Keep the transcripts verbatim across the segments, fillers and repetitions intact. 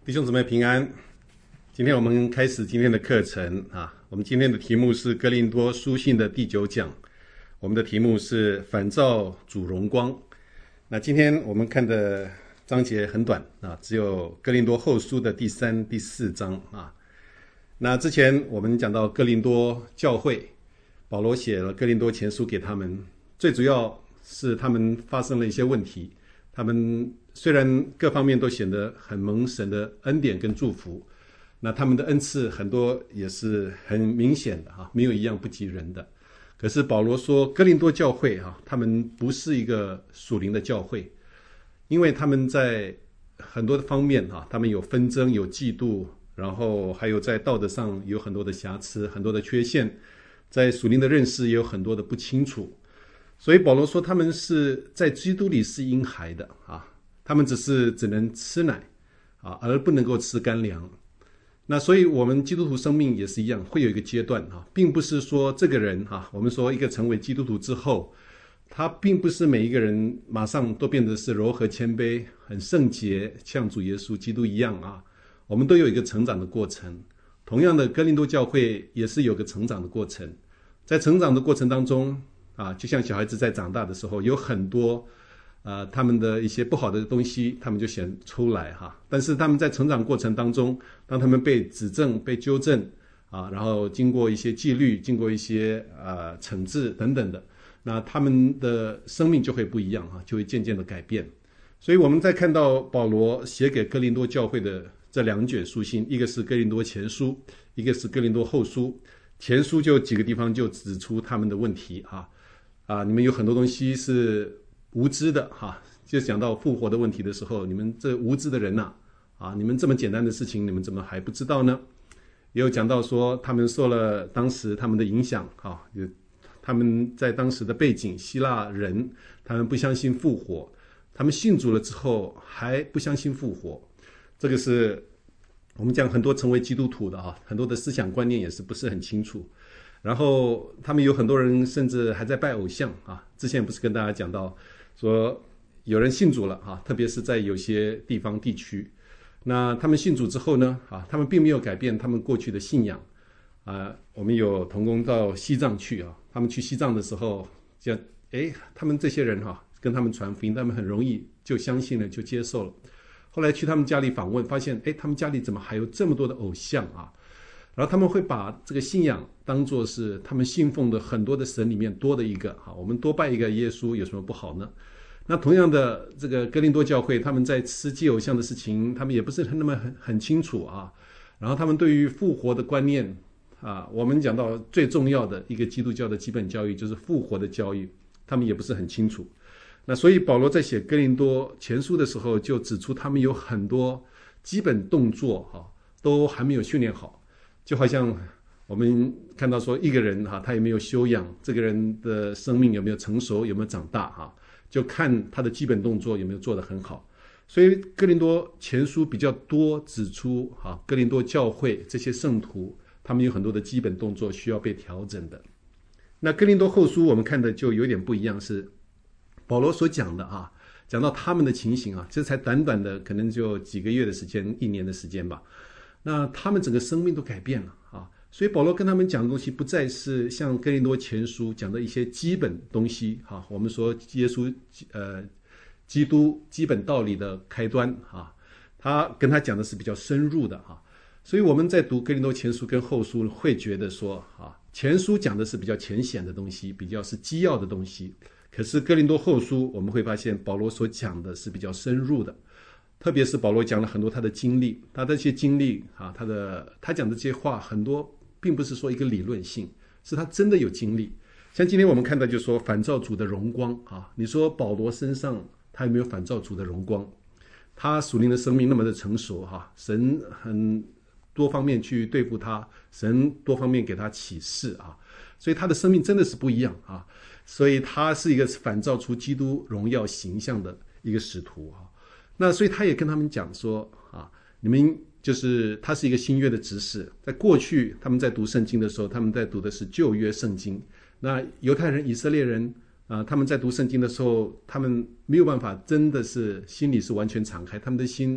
弟兄姊妹平安，今天我们开始今天的课程啊。我们今天的题目是哥林多书信的第九讲，我们的题目是反照主荣光。那今天我们看的章节很短啊，只有哥林多后书的第三、第四章啊。那之前我们讲到哥林多教会，保罗写了哥林多前书给他们，最主要是他们发生了一些问题。他们虽然各方面都显得很蒙神的恩典跟祝福，那他们的恩赐很多也是很明显的哈，没有一样不及人的。可是保罗说哥林多教会哈，他们不是一个属灵的教会，因为他们在很多的方面哈，他们有纷争，有嫉妒，然后还有在道德上有很多的瑕疵，很多的缺陷，在属灵的认识也有很多的不清楚。所以保罗说他们是在基督里是婴孩的啊，他们只是只能吃奶啊，而不能够吃干粮。那所以我们基督徒生命也是一样，会有一个阶段啊，并不是说这个人啊，我们说一个成为基督徒之后，他并不是每一个人马上都变得是柔和谦卑很圣洁，像主耶稣基督一样啊。我们都有一个成长的过程。同样的，哥林多教会也是有个成长的过程。在成长的过程当中啊，就像小孩子在长大的时候，有很多呃他们的一些不好的东西，他们就显出来哈。但是他们在成长过程当中，当他们被指正、被纠正啊，然后经过一些纪律，经过一些呃惩治等等的，那他们的生命就会不一样哈，就会渐渐的改变。所以我们在看到保罗写给哥林多教会的这两卷书信，一个是哥林多前书，一个是哥林多后书。前书就几个地方就指出他们的问题啊。啊，你们有很多东西是无知的哈、啊，就讲到复活的问题的时候，你们这无知的人呐、啊，啊，你们这么简单的事情，你们怎么还不知道呢？也有讲到说，他们受了当时他们的影响啊，有他们在当时的背景，希腊人，他们不相信复活，他们信主了之后还不相信复活，这个是我们讲很多成为基督徒的啊，很多的思想观念也是不是很清楚。然后他们有很多人甚至还在拜偶像啊！之前不是跟大家讲到说有人信主了啊，特别是在有些地方地区，那他们信主之后呢啊，他们并没有改变他们过去的信仰啊。我们有同工到西藏去啊，他们去西藏的时候，就哎，他们这些人哈、啊，跟他们传福音，他们很容易就相信了，就接受了。后来去他们家里访问，发现哎，他们家里怎么还有这么多的偶像啊？然后他们会把这个信仰当作是他们信奉的很多的神里面多的一个哈，我们多拜一个耶稣有什么不好呢？那同样的，这个哥林多教会他们在吃祭偶像的事情，他们也不是那么很很清楚啊。然后他们对于复活的观念啊，我们讲到最重要的一个基督教的基本教育就是复活的教育，他们也不是很清楚。那所以保罗在写哥林多前书的时候，就指出他们有很多基本动作哈、啊，都还没有训练好。就好像我们看到说一个人哈，他有没有修养，这个人的生命有没有成熟，有没有长大哈，就看他的基本动作有没有做得很好。所以哥林多前书比较多指出哈，哥林多教会这些圣徒他们有很多的基本动作需要被调整的。那哥林多后书我们看的就有点不一样，是保罗所讲的啊，讲到他们的情形啊，这才短短的可能就几个月的时间，一年的时间吧。那他们整个生命都改变了啊，所以保罗跟他们讲的东西不再是像哥林多前书讲的一些基本东西啊，我们说耶稣呃基督基本道理的开端啊，他跟他讲的是比较深入的啊，所以我们在读哥林多前书跟后书会觉得说啊，前书讲的是比较浅显的东西，比较是基要的东西，可是哥林多后书我们会发现保罗所讲的是比较深入的。特别是保罗讲了很多他的经历，他的这些经历啊，他的他讲的这些话很多并不是说一个理论性，是他真的有经历。像今天我们看到就说反照主的荣光啊，你说保罗身上他有没有反照主的荣光？他属灵的生命那么的成熟哈、啊，神很多方面去对付他，神多方面给他启示啊，所以他的生命真的是不一样啊，所以他是一个反照出基督荣耀形象的一个使徒啊。那所以他也跟他们讲说啊，你们就是他是一个新约的执事，在过去他们在读圣经的时候，他们在读的是旧约圣经。那犹太人、以色列人啊，他们在读圣经的时候，他们没有办法真的是心里是完全敞开，他们的心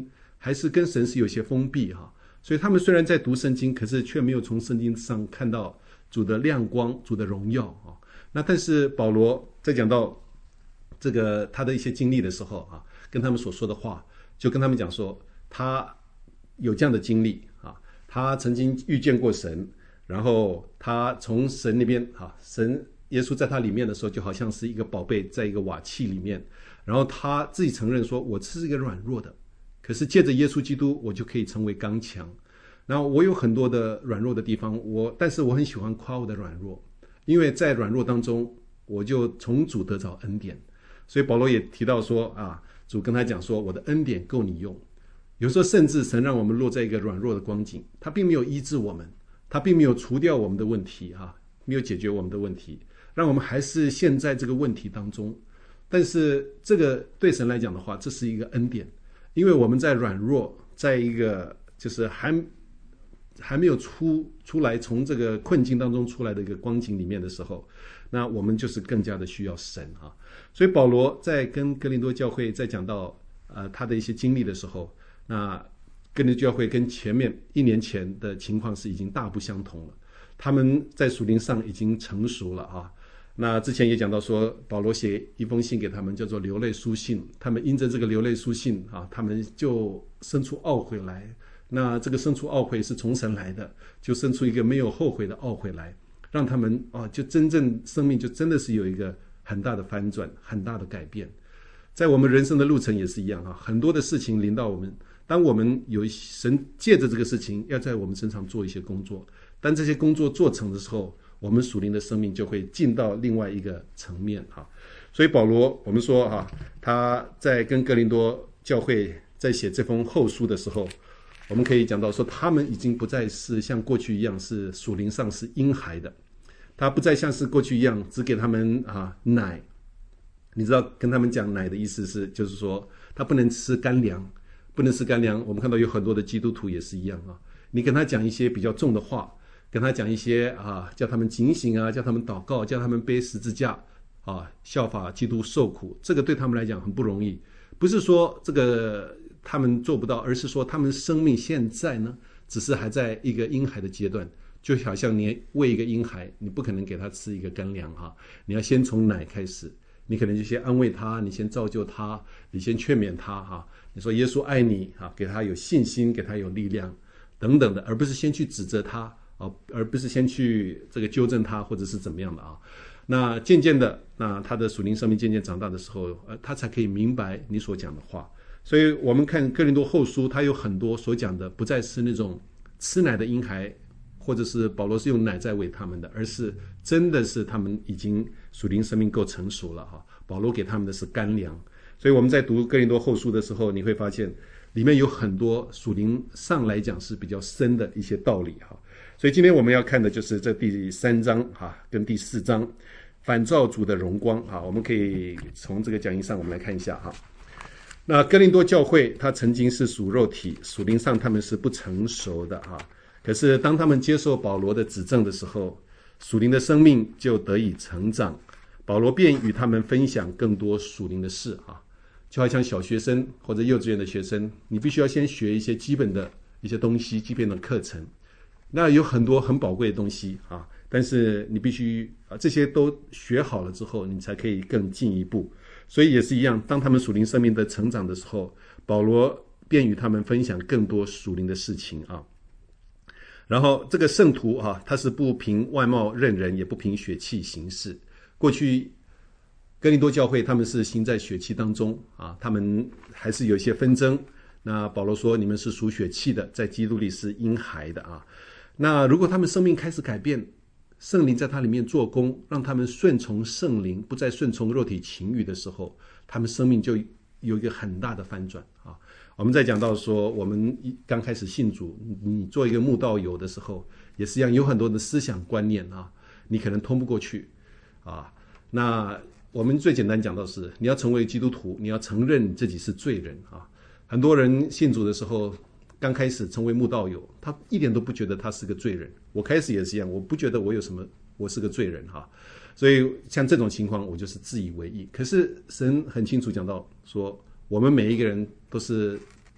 还是跟神是有些封闭哈。所以他们虽然在读圣经，可是却没有从圣经上看到主的亮光、主的荣耀啊。那但是保罗在讲到这个他的一些经历的时候啊，跟他们所说的话，就跟他们讲说，他有这样的经历啊，他曾经遇见过神，然后他从神那边啊，神耶稣在他里面的时候，就好像是一个宝贝在一个瓦器里面，然后他自己承认说，我是一个软弱的，可是借着耶稣基督，我就可以成为刚强。然后我有很多的软弱的地方，我但是我很喜欢夸我的软弱，因为在软弱当中，我就从主得着恩典。所以保罗也提到说啊，主跟他讲说，我的恩典够你用。有时候甚至神让我们落在一个软弱的光景，他并没有医治我们，他并没有除掉我们的问题啊，没有解决我们的问题，让我们还是陷在这个问题当中。但是这个对神来讲的话，这是一个恩典，因为我们在软弱，在一个就是还还没有出出来从这个困境当中出来的一个光景里面的时候，那我们就是更加的需要神啊。所以保罗在跟哥林多教会在讲到呃他的一些经历的时候，那哥林多教会跟前面一年前的情况是已经大不相同了，他们在属灵上已经成熟了啊。那之前也讲到说，保罗写一封信给他们，叫做流泪书信，他们因着这个流泪书信啊，他们就生出懊悔来。那这个生出懊悔是从神来的，就生出一个没有后悔的懊悔来，让他们啊，就真正生命就真的是有一个很大的翻转，很大的改变。在我们人生的路程也是一样啊，很多的事情临到我们，当我们有神借着这个事情要在我们身上做一些工作，当这些工作做成的时候，我们属灵的生命就会进到另外一个层面哈。所以保罗，我们说哈，他在跟哥林多教会在写这封后书的时候，我们可以讲到说，他们已经不再是像过去一样是属灵上是婴孩的，他不再像是过去一样只给他们啊奶。你知道跟他们讲奶的意思是，就是说他不能吃干粮，不能吃干粮。我们看到有很多的基督徒也是一样啊，你跟他讲一些比较重的话，跟他讲一些啊，叫他们警醒啊，叫他们祷告，叫他们背十字架啊，效法基督受苦，这个对他们来讲很不容易。不是说这个他们做不到，而是说他们生命现在呢，只是还在一个婴孩的阶段，就好像你喂一个婴孩，你不可能给他吃一个干粮哈，你要先从奶开始，你可能就先安慰他，你先造就他，你先劝勉他哈，你说耶稣爱你哈，给他有信心，给他有力量等等的，而不是先去指责他啊，而不是先去这个纠正他或者是怎么样的啊。那渐渐的，那他的属灵生命渐渐长大的时候，呃，他才可以明白你所讲的话。所以我们看哥林多后书，他有很多所讲的不再是那种吃奶的婴孩，或者是保罗是用奶在喂他们的，而是真的是他们已经属灵生命够成熟了哈。保罗给他们的是干粮。所以我们在读哥林多后书的时候，你会发现里面有很多属灵上来讲是比较深的一些道理哈。所以今天我们要看的就是这第三章哈，跟第四章反照主的荣光哈。我们可以从这个讲义上我们来看一下哈。那哥林多教会他曾经是属肉体，属灵上他们是不成熟的哈。可是当他们接受保罗的指正的时候，属灵的生命就得以成长，保罗便与他们分享更多属灵的事啊。就好像小学生或者幼稚园的学生，你必须要先学一些基本的一些东西，基本的课程。那有很多很宝贵的东西啊，但是你必须啊这些都学好了之后，你才可以更进一步。所以也是一样，当他们属灵生命的成长的时候，保罗便与他们分享更多属灵的事情啊。然后这个圣徒啊，他是不凭外貌认人，也不凭血气行事。过去哥林多教会他们是行在血气当中啊，他们还是有一些纷争。那保罗说，你们是属血气的，在基督里是婴孩的啊。那如果他们生命开始改变，圣灵在他里面做工，让他们顺从圣灵，不再顺从肉体情欲的时候，他们生命就有一个很大的翻转啊。我们在讲到说，我们刚开始信主，你做一个慕道友的时候，也是一样，有很多的思想观念啊，你可能通不过去啊。那我们最简单讲到是，你要成为基督徒，你要承认你自己是罪人啊。很多人信主的时候，刚开始成为慕道友，他一点都不觉得他是个罪人。我开始也是一样，我不觉得我有什么，我是个罪人哈。所以像这种情况，我就是自以为意。可是神很清楚讲到说，我们每一个人都是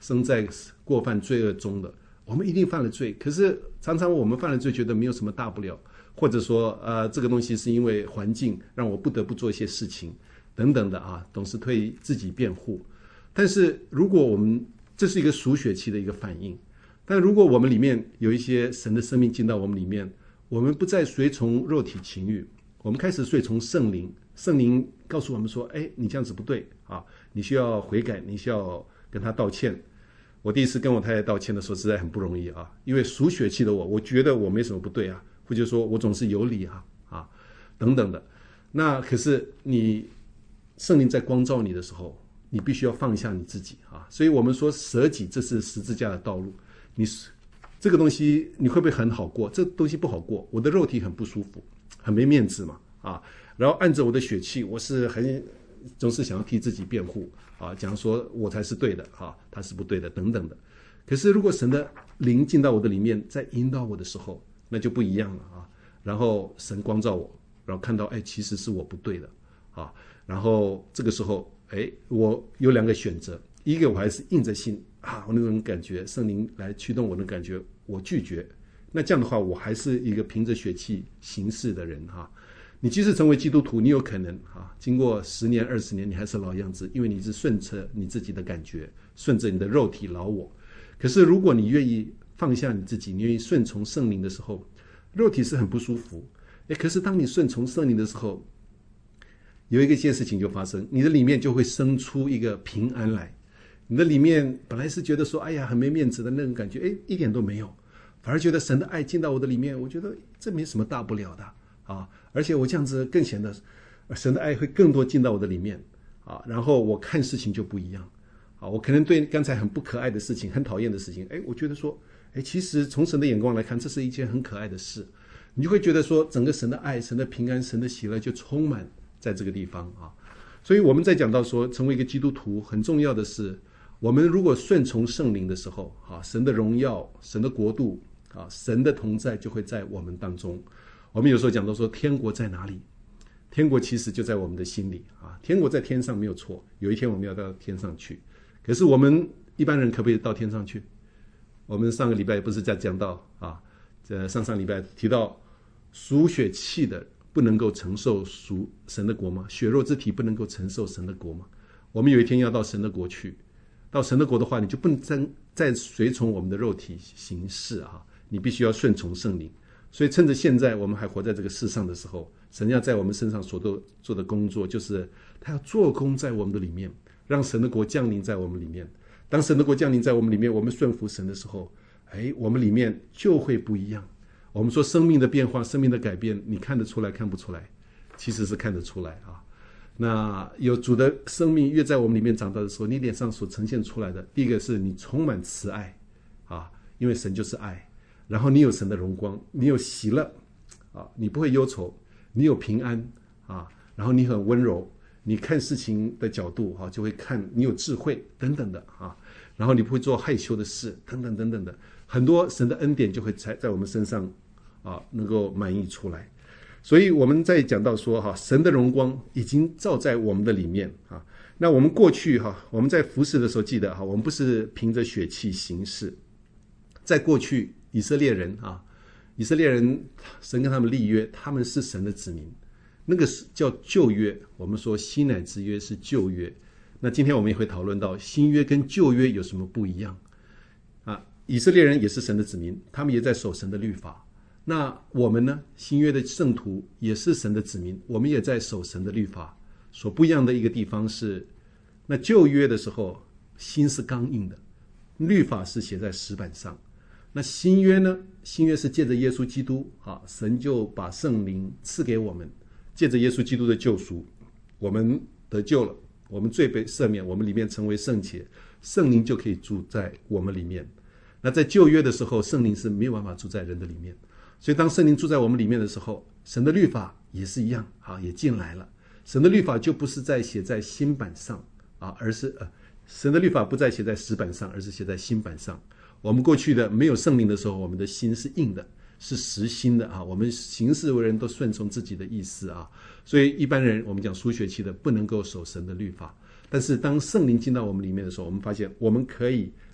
生在过犯罪恶中的，我们一定犯了罪。可是常常我们犯了罪，觉得没有什么大不了，或者说呃这个东西是因为环境让我不得不做一些事情等等的啊，总是推自己辩护。但是如果我们这是一个属血气的一个反应，但如果我们里面有一些神的生命进到我们里面，我们不再随从肉体情欲，我们开始随从圣灵。圣灵告诉我们说，哎，你这样子不对啊，你需要悔改，你需要跟他道歉。我第一次跟我太太道歉的时候实在很不容易啊，因为属血气的我，我觉得我没什么不对啊，或者说我总是有理啊啊等等的。那可是你圣灵在光照你的时候，你必须要放下你自己啊。所以我们说舍己，这是十字架的道路。你这个东西你会不会很好过？这东西不好过，我的肉体很不舒服，很没面子嘛啊。然后按着我的血气，我是很总是想要替自己辩护啊，讲说我才是对的啊，他是不对的等等的。可是如果神的灵进到我的里面，在引导我的时候，那就不一样了啊。然后神光照我，然后看到哎，其实是我不对的啊。然后这个时候哎，我有两个选择，一个我还是硬着心啊，我那种感觉圣灵来驱动我的感觉，我拒绝。那这样的话，我还是一个凭着血气行事的人哈。你即使成为基督徒，你有可能啊，经过十年、二十年，你还是老样子，因为你是顺着你自己的感觉，顺着你的肉体老我。可是如果你愿意放下你自己，你愿意顺从圣灵的时候，肉体是很不舒服。哎，可是当你顺从圣灵的时候，有一个件事情就发生，你的里面就会生出一个平安来。你的里面本来是觉得说，哎呀，很没面子的那种感觉，哎，一点都没有，反而觉得神的爱进到我的里面，我觉得这没什么大不了的。啊，而且我这样子更显得神的爱会更多进到我的里面啊，然后我看事情就不一样啊，我可能对刚才很不可爱的事情、很讨厌的事情，哎，我觉得说，哎，其实从神的眼光来看，这是一件很可爱的事，你就会觉得说，整个神的爱、神的平安、神的喜乐就充满在这个地方啊。所以我们在讲到说，成为一个基督徒很重要的是，我们如果顺从圣灵的时候啊，神的荣耀、神的国度啊，神的同在就会在我们当中。我们有时候讲到说天国在哪里？天国其实就在我们的心里啊，天国在天上没有错，有一天我们要到天上去。可是我们一般人可不可以到天上去？我们上个礼拜不是在讲到啊，这上上礼拜提到属血气的不能够承受属神的国吗？血肉之体不能够承受神的国吗？我们有一天要到神的国去，到神的国的话，你就不能再再随从我们的肉体行事啊，你必须要顺从圣灵。所以趁着现在我们还活在这个世上的时候，神要在我们身上所做的工作，就是他要做工在我们的里面，让神的国降临在我们里面。当神的国降临在我们里面，我们顺服神的时候，哎，我们里面就会不一样。我们说生命的变化、生命的改变，你看得出来看不出来？其实是看得出来啊。那有主的生命越在我们里面长大的时候，你脸上所呈现出来的，第一个是你充满慈爱啊，因为神就是爱。然后你有神的荣光，你有喜乐啊，你不会忧愁，你有平安啊，然后你很温柔，你看事情的角度啊，就会看你有智慧等等的啊，然后你不会做害羞的事等等等等的，很多神的恩典就会在在我们身上啊能够满溢出来。所以我们在讲到说哈，神的荣光已经照在我们的里面啊。那我们过去哈，我们在服侍的时候记得哈，我们不是凭着血气行事，在过去。以色列人啊，以色列人，神跟他们立约，他们是神的子民，那个是叫旧约。我们说西乃之约是旧约，那今天我们也会讨论到新约跟旧约有什么不一样啊？以色列人也是神的子民，他们也在守神的律法。那我们呢？新约的圣徒也是神的子民，我们也在守神的律法。所不一样的一个地方是，那旧约的时候心是刚硬的，律法是写在石板上。那新约呢？新约是借着耶稣基督啊，神就把圣灵赐给我们，借着耶稣基督的救赎，我们得救了，我们罪被赦免，我们里面成为圣洁，圣灵就可以住在我们里面。那在旧约的时候，圣灵是没有办法住在人的里面，所以当圣灵住在我们里面的时候，神的律法也是一样啊，也进来了。神的律法就不是在写在新版上啊，而是呃，神的律法不再写在石板上，而是写在新版上。我们过去的没有圣灵的时候，我们的心是硬的，是实心的啊。我们行事为人都顺从自己的意思啊，所以一般人我们讲属血气的不能够守神的律法。但是当圣灵进到我们里面的时候，我们发现我们可以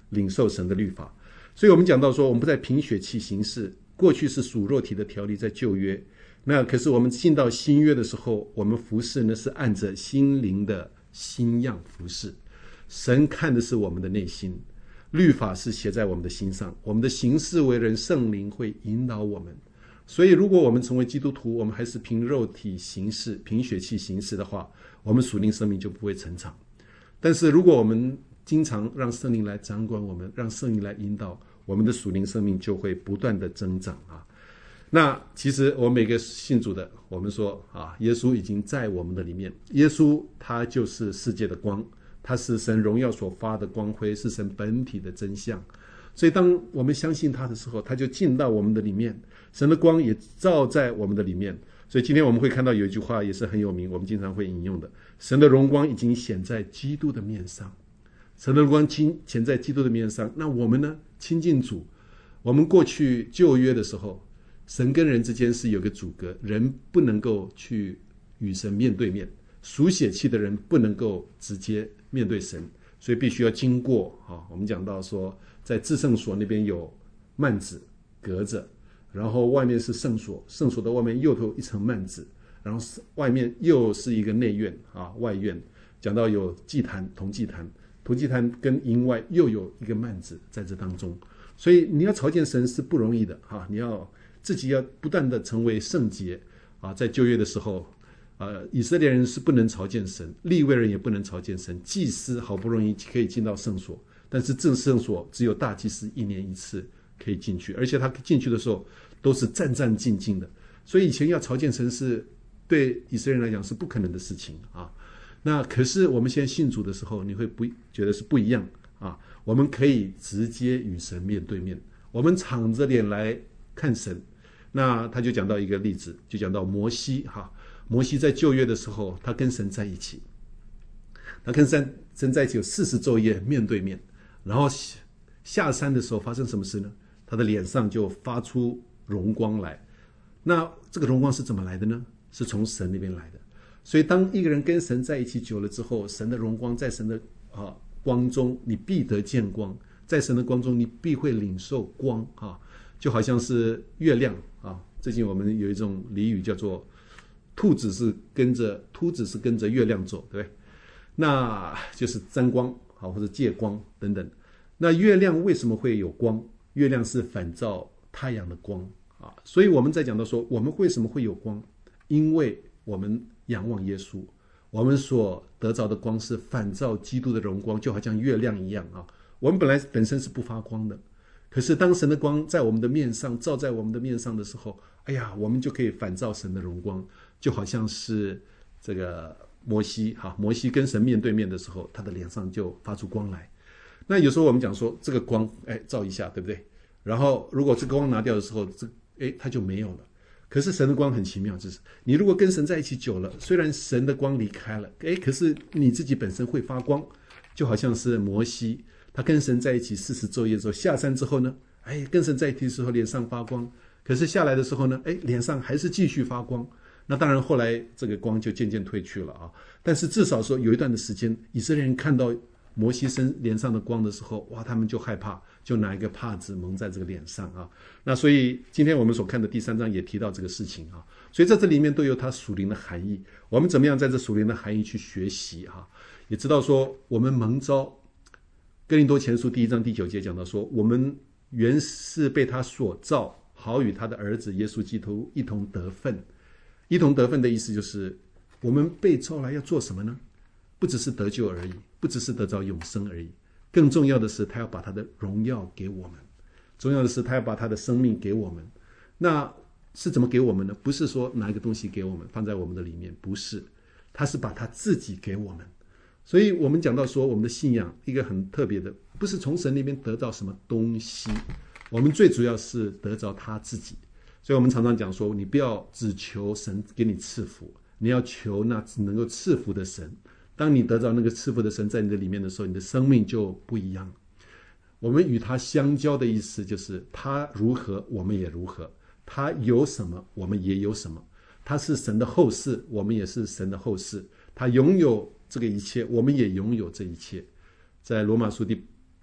领受神的律法。所以我们讲到说，我们不再凭血气行事，过去是属肉体的条例在旧约，那可是我们进到新约的时候，我们服事呢是按着心灵的新样服事。神看的是我们的内心，律法是写在我们的心上，我们的行事为人，圣灵会引导我们。所以如果我们成为基督徒，我们还是凭肉体行事，凭血气行事的话，我们属灵生命就不会成长。但是如果我们经常让圣灵来掌管我们，让圣灵来引导，我们的属灵生命就会不断的增长啊。那其实我们每个信主的，我们说啊，耶稣已经在我们的里面，耶稣他就是世界的光，他是神荣耀所发的光辉，是神本体的真相。所以当我们相信他的时候，他就进到我们的里面，神的光也照在我们的里面。所以今天我们会看到有一句话也是很有名，我们经常会引用的，神的荣光已经显在基督的面上。神的荣光显在基督的面上，那我们呢，亲近主。我们过去旧约的时候，神跟人之间是有个阻隔，人不能够去与神面对面，属血气的人不能够直接面对神，所以必须要经过啊。我们讲到说，在至圣所那边有幔子隔着，然后外面是圣所，圣所的外面又头一层幔子，然后外面又是一个内院啊，外院。讲到有祭坛，铜祭坛，铜祭坛跟营外又有一个幔子在这当中，所以你要朝见神是不容易的啊！你要自己要不断的成为圣洁啊！在旧约的时候，呃，以色列人是不能朝见神，利未人也不能朝见神，祭司好不容易可以进到圣所，但是正圣所只有大祭司一年一次可以进去，而且他进去的时候都是战战兢兢的，所以以前要朝见神是对以色列人来讲是不可能的事情啊。那可是我们现在信主的时候，你会不觉得是不一样啊？我们可以直接与神面对面，我们敞着脸来看神。那他就讲到一个例子，就讲到摩西哈，摩西在旧约的时候，他跟神在一起，他跟神神在一起有四十昼夜面对面，然后下山的时候发生什么事呢？他的脸上就发出荣光来。那这个荣光是怎么来的呢？是从神那边来的。所以当一个人跟神在一起久了之后，神的荣光在神的啊光中，你必得见光，在神的光中你必会领受光啊，就好像是月亮啊。最近我们有一种俚语叫做兔子是跟着秃子是跟着月亮走，对不对？那就是沾光啊，或者借光等等。那月亮为什么会有光？月亮是反照太阳的光啊，所以我们在讲到说我们为什么会有光，因为我们仰望耶稣，我们所得着的光是反照基督的荣光，就好像月亮一样啊。我们本来本身是不发光的，可是当神的光在我们的面上照在我们的面上的时候，哎呀，我们就可以反照神的荣光，就好像是这个摩西哈，摩西跟神面对面的时候，他的脸上就发出光来。那有时候我们讲说这个光，哎，照一下，对不对？然后如果这个光拿掉的时候，这哎它就没有了。可是神的光很奇妙，就是你如果跟神在一起久了，虽然神的光离开了，诶，可是你自己本身会发光，就好像是摩西，他跟神在一起四十昼夜之后下山之后呢，诶，跟神在一起的时候脸上发光，可是下来的时候呢，诶，脸上还是继续发光。那当然后来这个光就渐渐褪去了啊，但是至少说有一段的时间，以色列人看到摩西身脸上的光的时候，哇，他们就害怕，就拿一个帕子蒙在这个脸上啊。那所以今天我们所看的第三章也提到这个事情啊，所以在这里面都有它属灵的含义。我们怎么样在这属灵的含义去学习啊？也知道说我们蒙召，哥林多前书第一章第九节讲到说，我们原是被他所造，好与他的儿子耶稣基督一同得分。一同得分的意思就是我们被召来要做什么呢？不只是得救而已，不只是得着永生而已，更重要的是他要把他的荣耀给我们，重要的是他要把他的生命给我们。那是怎么给我们呢？不是说拿一个东西给我们放在我们的里面，不是，他是把他自己给我们。所以我们讲到说我们的信仰一个很特别的，不是从神那边得到什么东西，我们最主要是得着他自己。所以我们常常讲说，你不要只求神给你赐福，你要求那能够赐福的神。当你得到那个赐福的神在你的里面的时候，你的生命就不一样。我们与他相交的意思就是他如何我们也如何，他有什么我们也有什么，他是神的后嗣我们也是神的后嗣，他拥有这个一切我们也拥有这一切。在罗马书第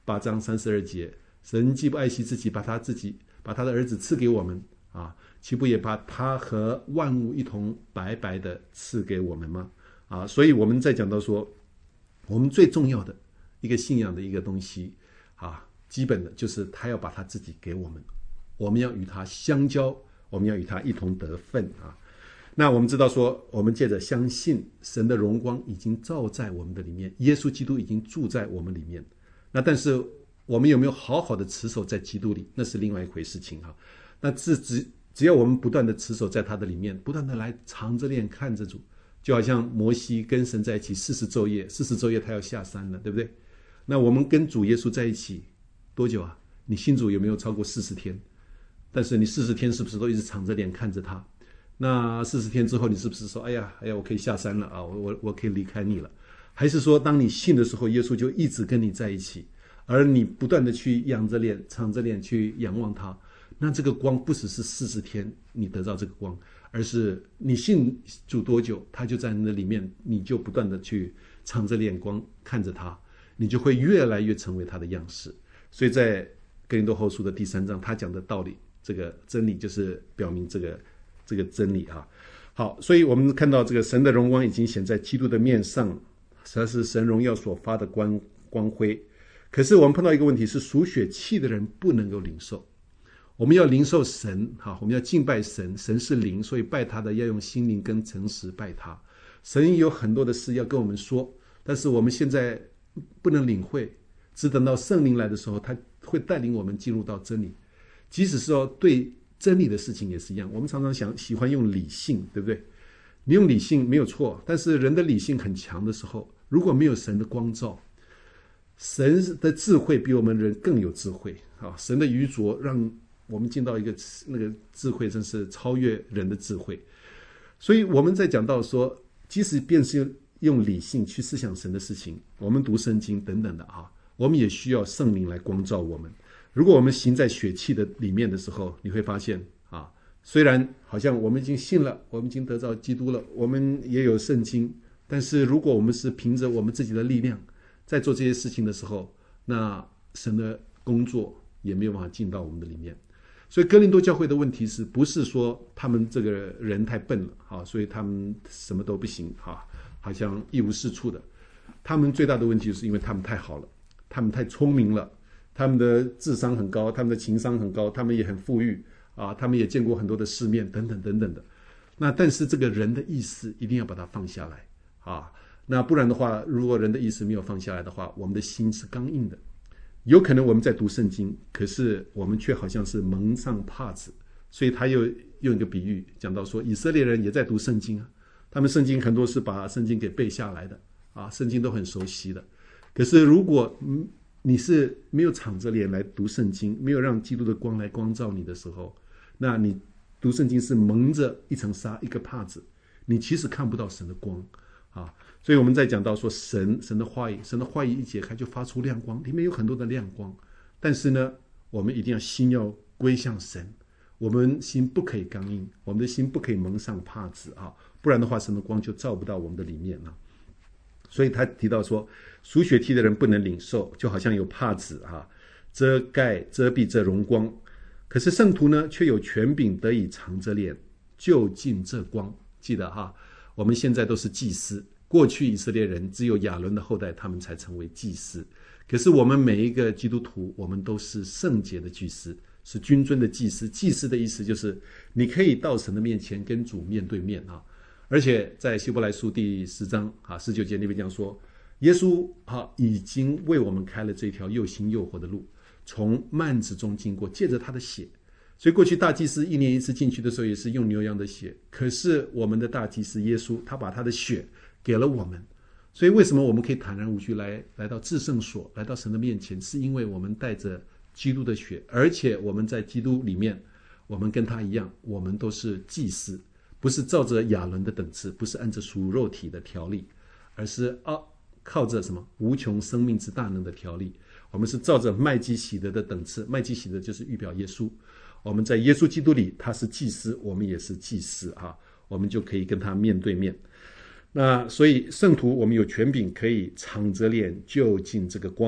八章三十二节，神既不爱惜自己，把他自己把他的儿子赐给我们啊，岂不也把他和万物一同白白的赐给我们吗？啊，所以我们在讲到说，我们最重要的一个信仰的一个东西啊，基本的就是他要把他自己给我们，我们要与他相交，我们要与他一同得分啊。那我们知道说，我们借着相信神的荣光已经照在我们的里面，耶稣基督已经住在我们里面。那但是我们有没有好好的持守在基督里，那是另外一回事情哈。那只只只要我们不断的持守在他的里面，不断的来藏着脸看着主，就好像摩西跟神在一起四十昼夜，四十昼夜他要下山了，对不对？那我们跟主耶稣在一起多久啊？你信主有没有超过四十天？但是你四十天是不是都一直藏着脸看着他？那四十天之后，你是不是说，哎呀，哎呀，我可以下山了啊，我我我可以离开你了？还是说，当你信的时候，耶稣就一直跟你在一起，而你不断的去仰着脸、藏着脸去仰望他？那这个光不只是四十天你得到这个光，而是你信主多久，他就在你的里面，你就不断的去藏着脸光看着他，你就会越来越成为他的样式。所以在哥林多后书的第三章，他讲的道理，这个真理就是表明这个。这个真理啊，好，所以我们看到这个神的荣光已经显在基督的面上，这是神荣耀所发的光光辉。可是我们碰到一个问题是，属血气的人不能够领受。我们要领受神，哈，我们要敬拜神，神是灵，所以拜他的要用心灵跟诚实拜他。神有很多的事要跟我们说，但是我们现在不能领会，只等到圣灵来的时候，他会带领我们进入到真理。即使是说对真理的事情也是一样，我们常常想喜欢用理性，对不对？你用理性没有错，但是人的理性很强的时候，如果没有神的光照，神的智慧比我们人更有智慧啊！神的愚拙让我们进到一个那个智慧，真是超越人的智慧。所以我们在讲到说，即使便是用理性去思想神的事情，我们读圣经等等的啊，我们也需要圣灵来光照我们。如果我们行在血气的里面的时候，你会发现啊，虽然好像我们已经信了，我们已经得到基督了，我们也有圣经，但是如果我们是凭着我们自己的力量在做这些事情的时候，那神的工作也没有办法进到我们的里面。所以哥林多教会的问题是不是说他们这个人太笨了啊，所以他们什么都不行啊，好像一无是处的。他们最大的问题是因为他们太好了，他们太聪明了，他们的智商很高，他们的情商很高，他们也很富裕啊，他们也见过很多的世面等等等等的。那但是这个人的意识一定要把它放下来啊，那不然的话，如果人的意识没有放下来的话，我们的心是刚硬的。有可能我们在读圣经，可是我们却好像是蒙上帕子。所以他又用一个比喻讲到说，以色列人也在读圣经啊，他们圣经很多是把圣经给背下来的啊，圣经都很熟悉的。可是如果你是没有敞着脸来读圣经，没有让基督的光来光照你的时候，那你读圣经是蒙着一层纱一个帕子，你其实看不到神的光啊。所以我们在讲到说神神的话语，神的话语一解开就发出亮光，里面有很多的亮光。但是呢，我们一定要心要归向神，我们心不可以刚硬，我们的心不可以蒙上帕子啊，不然的话神的光就照不到我们的里面了。所以他提到说，属血气的人不能领受，就好像有帕子啊遮盖遮蔽这荣光，可是圣徒呢却有权柄得以藏着脸就近这光。记得哈，我们现在都是祭司，过去以色列人只有亚伦的后代他们才成为祭司，可是我们每一个基督徒，我们都是圣洁的祭司，是君尊的祭司。祭司的意思就是你可以到神的面前跟主面对面啊。而且在希伯来书第十章啊十九节那边讲说，耶稣啊已经为我们开了这条又新又活的路，从幔子中经过，借着他的血。所以过去大祭司一年一次进去的时候也是用牛羊的血，可是我们的大祭司耶稣他把他的血给了我们，所以为什么我们可以坦然无惧来来到至圣所，来到神的面前，是因为我们带着基督的血，而且我们在基督里面，我们跟他一样，我们都是祭司，不是照着亚伦的等次，不是按着属肉体的条例，而是啊靠着什么无穷生命之大能的条例，我们是照着麦基洗德的等次。麦基洗德就是预表耶稣，我们在耶稣基督里他是祭司，我们也是祭司啊，我们就可以跟他面对面。那所以圣徒我们有权柄可以敞着脸就近这个光，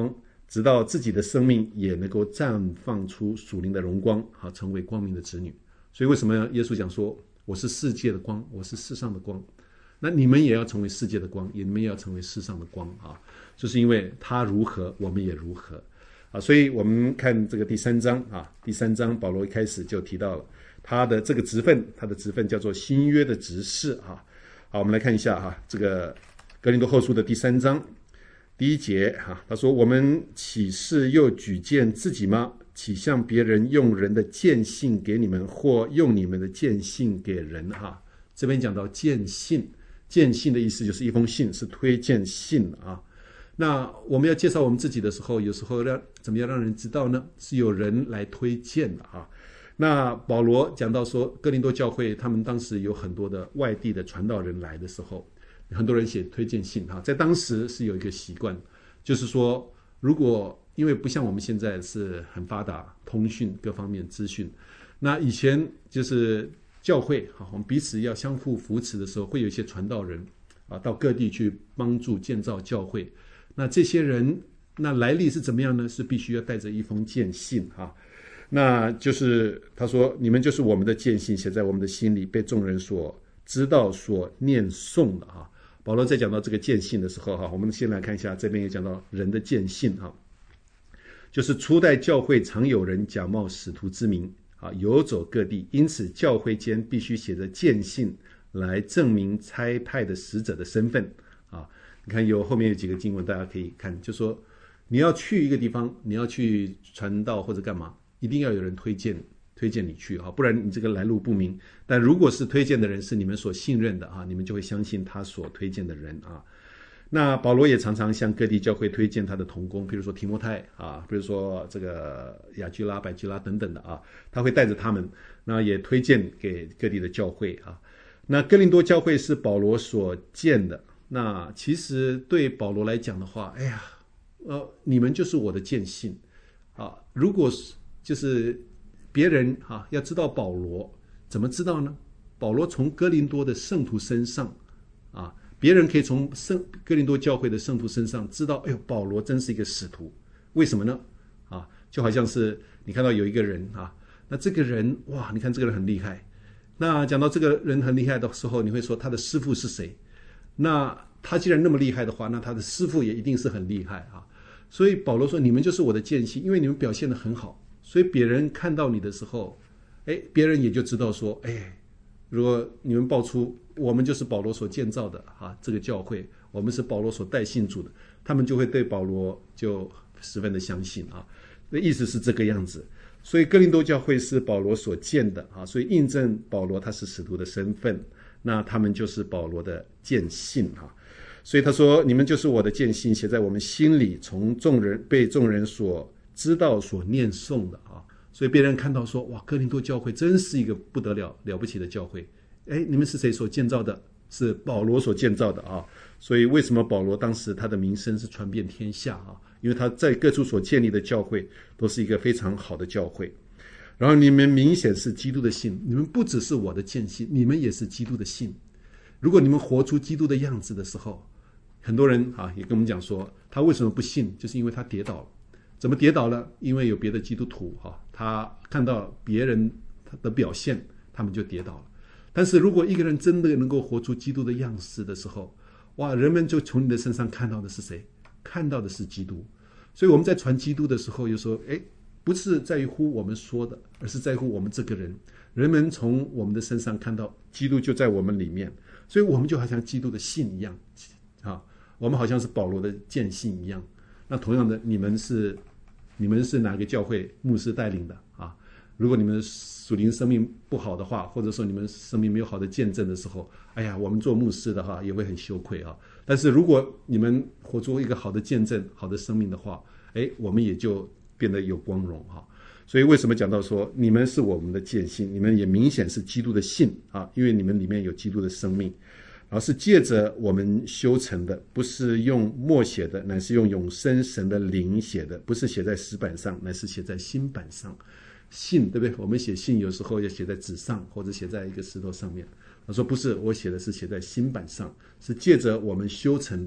直到自己的生命也能够绽放出属灵的荣光，好，成为光明的子女。所以为什么耶稣讲说，我是世界的光，我是世上的光，那你们也要成为世界的光，你们也要成为世上的光啊！就是因为他如何，我们也如何啊！所以我们看这个第三章啊，第三章保罗一开始就提到了他的这个职分，他的职分叫做新约的执事啊。好，我们来看一下哈，这个哥林多后书的第三章第一节哈，他说：“我们岂是又举荐自己吗？岂向别人用人的荐信给你们，或用你们的荐信给人？”哈，这边讲到荐信，荐信的意思就是一封信，是推荐信啊。那我们要介绍我们自己的时候，有时候让怎么样让人知道呢？是有人来推荐的啊。那保罗讲到说，哥林多教会他们当时有很多的外地的传道人来的时候，很多人写推荐信哈，在当时是有一个习惯，就是说，如果因为不像我们现在是很发达，通讯各方面资讯，那以前就是教会哈，我们彼此要相互扶持的时候，会有一些传道人啊，到各地去帮助建造教会。那这些人那来历是怎么样呢？是必须要带着一封荐信哈。那就是他说，你们就是我们的荐信，写在我们的心里，被众人所知道、所念诵的哈。保罗在讲到这个荐信的时候哈，我们先来看一下，这边也讲到人的荐信哈，就是初代教会常有人假冒使徒之名啊，游走各地，因此教会间必须写着荐信来证明差派的使者的身份啊。你看有后面有几个经文大家可以看，就说你要去一个地方，你要去传道或者干嘛，一定要有人推荐推荐你去啊，不然你这个来路不明。但如果是推荐的人是你们所信任的啊，你们就会相信他所推荐的人啊。那保罗也常常向各地教会推荐他的同工，比如说提摩太啊，比如说这个雅居拉、百基拉等等的啊，他会带着他们，那也推荐给各地的教会啊。那哥林多教会是保罗所建的，那其实对保罗来讲的话，哎呀，呃，你们就是我的荐信啊。如果就是别人啊要知道保罗，怎么知道呢？保罗从哥林多的圣徒身上啊，别人可以从圣哥林多教会的圣徒身上知道，哎呦，保罗真是一个使徒。为什么呢？啊，就好像是你看到有一个人啊，那这个人哇，你看这个人很厉害。那讲到这个人很厉害的时候，你会说他的师父是谁？那他既然那么厉害的话，那他的师父也一定是很厉害啊。所以保罗说，你们就是我的荐信，因为你们表现得很好，所以别人看到你的时候，哎，别人也就知道说，哎，如果你们报出我们就是保罗所建造的啊，这个教会，我们是保罗所带信主的，他们就会对保罗就十分的相信啊。那意思是这个样子。所以哥林多教会是保罗所建的啊，所以印证保罗他是使徒的身份，那他们就是保罗的荐信啊。所以他说，你们就是我的荐信，写在我们心里，从众人被众人所知道、所念诵的啊。所以别人看到说，哇，哥林多教会真是一个不得了了不起的教会。哎，你们是谁所建造的？是保罗所建造的啊。所以为什么保罗当时他的名声是传遍天下啊？因为他在各处所建立的教会都是一个非常好的教会。然后你们明显是基督的信，你们不只是我的荐信，你们也是基督的信。如果你们活出基督的样子的时候，很多人啊也跟我们讲说，他为什么不信？就是因为他跌倒了。怎么跌倒了？因为有别的基督徒啊，他看到别人的表现，他们就跌倒了。但是如果一个人真的能够活出基督的样式的时候，哇，人们就从你的身上看到的是谁？看到的是基督。所以我们在传基督的时候，有时候哎，不是在乎我们说的，而是在乎我们这个人。人们从我们的身上看到基督就在我们里面，所以我们就好像基督的信一样啊，我们好像是保罗的荐信一样。那同样的，你们是你们是哪个教会牧师带领的啊？如果你们属灵生命不好的话，或者说你们生命没有好的见证的时候，哎呀，我们做牧师的话也会很羞愧啊。但是如果你们活出一个好的见证、好的生命的话，哎，我们也就变得有光荣哈。所以为什么讲到说你们是我们的荐信，你们也明显是基督的信啊，因为你们里面有基督的生命，然后是借着我们修成的，不是用墨写的，乃是用永生神的灵写的，不是写在石板上，乃是写在心板上。信，对不对？我们写信有时候要写在纸上，或者写在一个石头上面。他说不是，我写的是写在心板上，是借着我们修成的，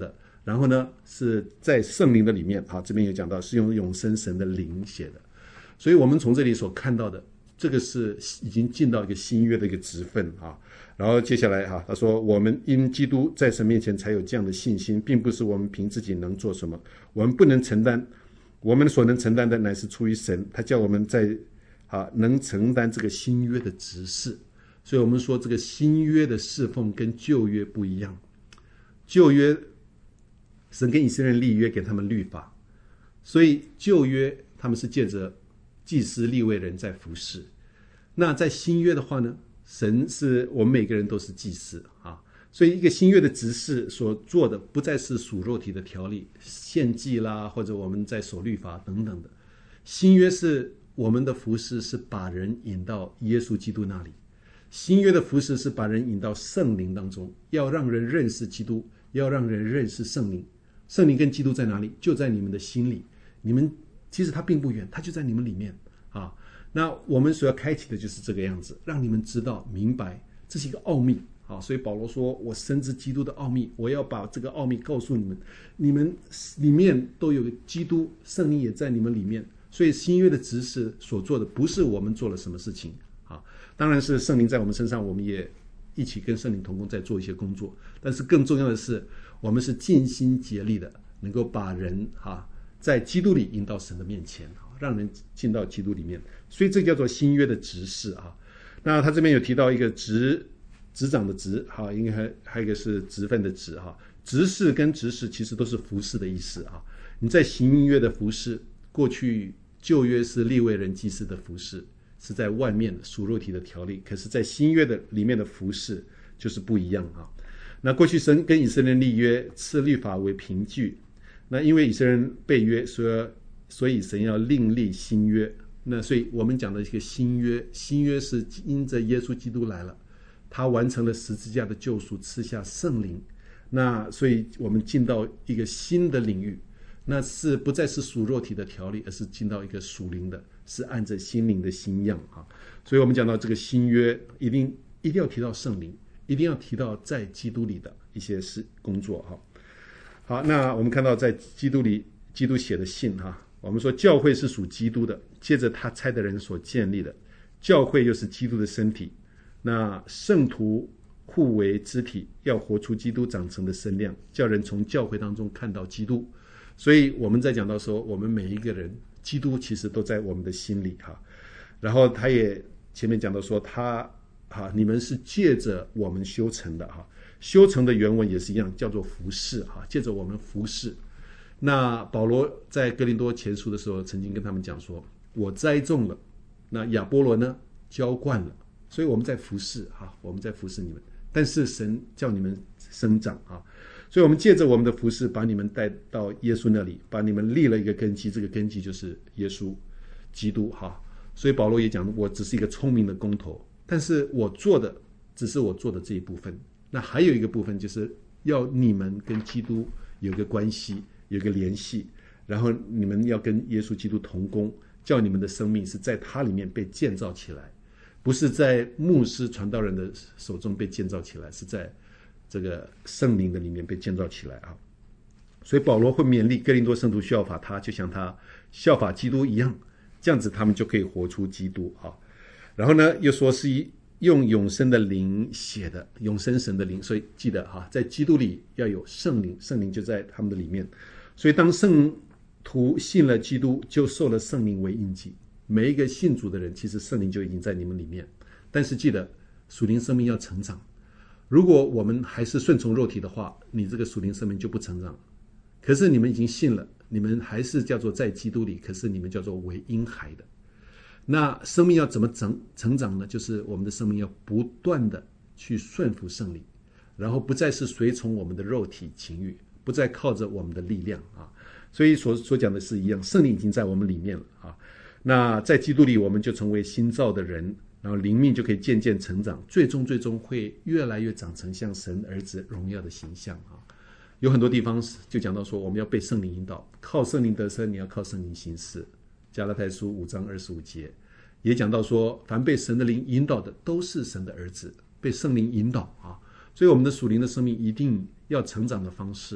然后呢是在圣灵的里面，啊，这边有讲到是用永生神的灵写的，所以我们从这里所看到的，这个是已经进到一个新约的一个职分啊。然后接下来哈、啊，他说我们因基督在神面前才有这样的信心，并不是我们凭自己能做什么，我们不能承担，我们所能承担的乃是出于神，他叫我们在啊能承担这个新约的职事。所以我们说这个新约的侍奉跟旧约不一样，旧约神跟以色列人立约，给他们律法，所以旧约他们是借着祭司利未人在服侍。那在新约的话呢，神是我们每个人都是祭司啊，所以一个新约的执事所做的不再是属肉体的条例献祭啦，或者我们在守律法等等的。新约是我们的服侍是把人引到耶稣基督那里，新约的服侍是把人引到圣灵当中，要让人认识基督，要让人认识圣灵。圣灵跟基督在哪里？就在你们的心里，你们其实他并不远，他就在你们里面啊。那我们所要开启的就是这个样子，让你们知道明白这是一个奥秘啊。所以保罗说我深知基督的奥秘，我要把这个奥秘告诉你们，你们里面都有基督，圣灵也在你们里面。所以新约的执事所做的不是我们做了什么事情啊，当然是圣灵在我们身上，我们也一起跟圣灵同工在做一些工作，但是更重要的是我们是尽心竭力的能够把人啊在基督里引到神的面前，让人进到基督里面，所以这叫做新约的执事啊。那他这边有提到一个执执掌的执哈，应该还还有一个是职分的职哈。执事跟执事其实都是服侍的意思啊。你在新约的服侍，过去旧约是利未人祭司的服侍，是在外面属肉体的条例，可是在新约的里面的服侍就是不一样啊。那过去神跟以色列人立约，赐律法为凭据，那因为以色列人背约，所以所以神要另立新约。那所以我们讲的一个新约，新约是因着耶稣基督来了，他完成了十字架的救赎，赐下圣灵。那所以我们进到一个新的领域，那是不再是属肉体的条例，而是进到一个属灵的，是按着心灵的新样啊。所以我们讲到这个新约，一定一定要提到圣灵，一定要提到在基督里的一些事工作哈。好，那我们看到在基督里，基督写的信哈，我们说教会是属基督的，接着他差的人所建立的，教会又是基督的身体，那圣徒互为肢体，要活出基督长成的身量，叫人从教会当中看到基督。所以我们在讲到说，我们每一个人基督其实都在我们的心里哈。然后他也前面讲到说他哈，你们是借着我们修成的哈，修成的原文也是一样，叫做服侍哈，借着我们服侍。那保罗在哥林多前书的时候曾经跟他们讲说，我栽种了，那亚波罗呢浇灌了，所以我们在服侍哈，我们在服侍你们，但是神叫你们生长啊。所以我们借着我们的服侍把你们带到耶稣那里，把你们立了一个根基，这个根基就是耶稣基督哈。所以保罗也讲，我只是一个聪明的工头，但是我做的只是我做的这一部分，那还有一个部分就是要你们跟基督有一个关系，有一个联系，然后你们要跟耶稣基督同工，叫你们的生命是在他里面被建造起来，不是在牧师传道人的手中被建造起来，是在这个圣灵的里面被建造起来啊。所以保罗会勉励哥林多圣徒效法他，就像他效法基督一样，这样子他们就可以活出基督啊。然后呢又说是用永生的灵写的，永生神的灵，所以记得哈，在基督里要有圣灵，圣灵就在他们的里面。所以当圣徒信了基督，就受了圣灵为印记。每一个信主的人，其实圣灵就已经在你们里面。但是记得属灵生命要成长，如果我们还是顺从肉体的话，你这个属灵生命就不成长。可是你们已经信了，你们还是叫做在基督里，可是你们叫做为婴孩的。那生命要怎么成成长呢？就是我们的生命要不断的去顺服圣灵，然后不再是随从我们的肉体情欲，不再靠着我们的力量啊。所以所所讲的是一样，圣灵已经在我们里面了啊。那在基督里，我们就成为新造的人，然后灵命就可以渐渐成长，最终最终会越来越长成像神儿子荣耀的形象啊。有很多地方就讲到说，我们要被圣灵引导，靠圣灵得生，你要靠圣灵行事。加拉太书五章二十五节也讲到说，凡被神的灵引导的都是神的儿子，被圣灵引导啊。所以我们的属灵的生命一定要成长的方式，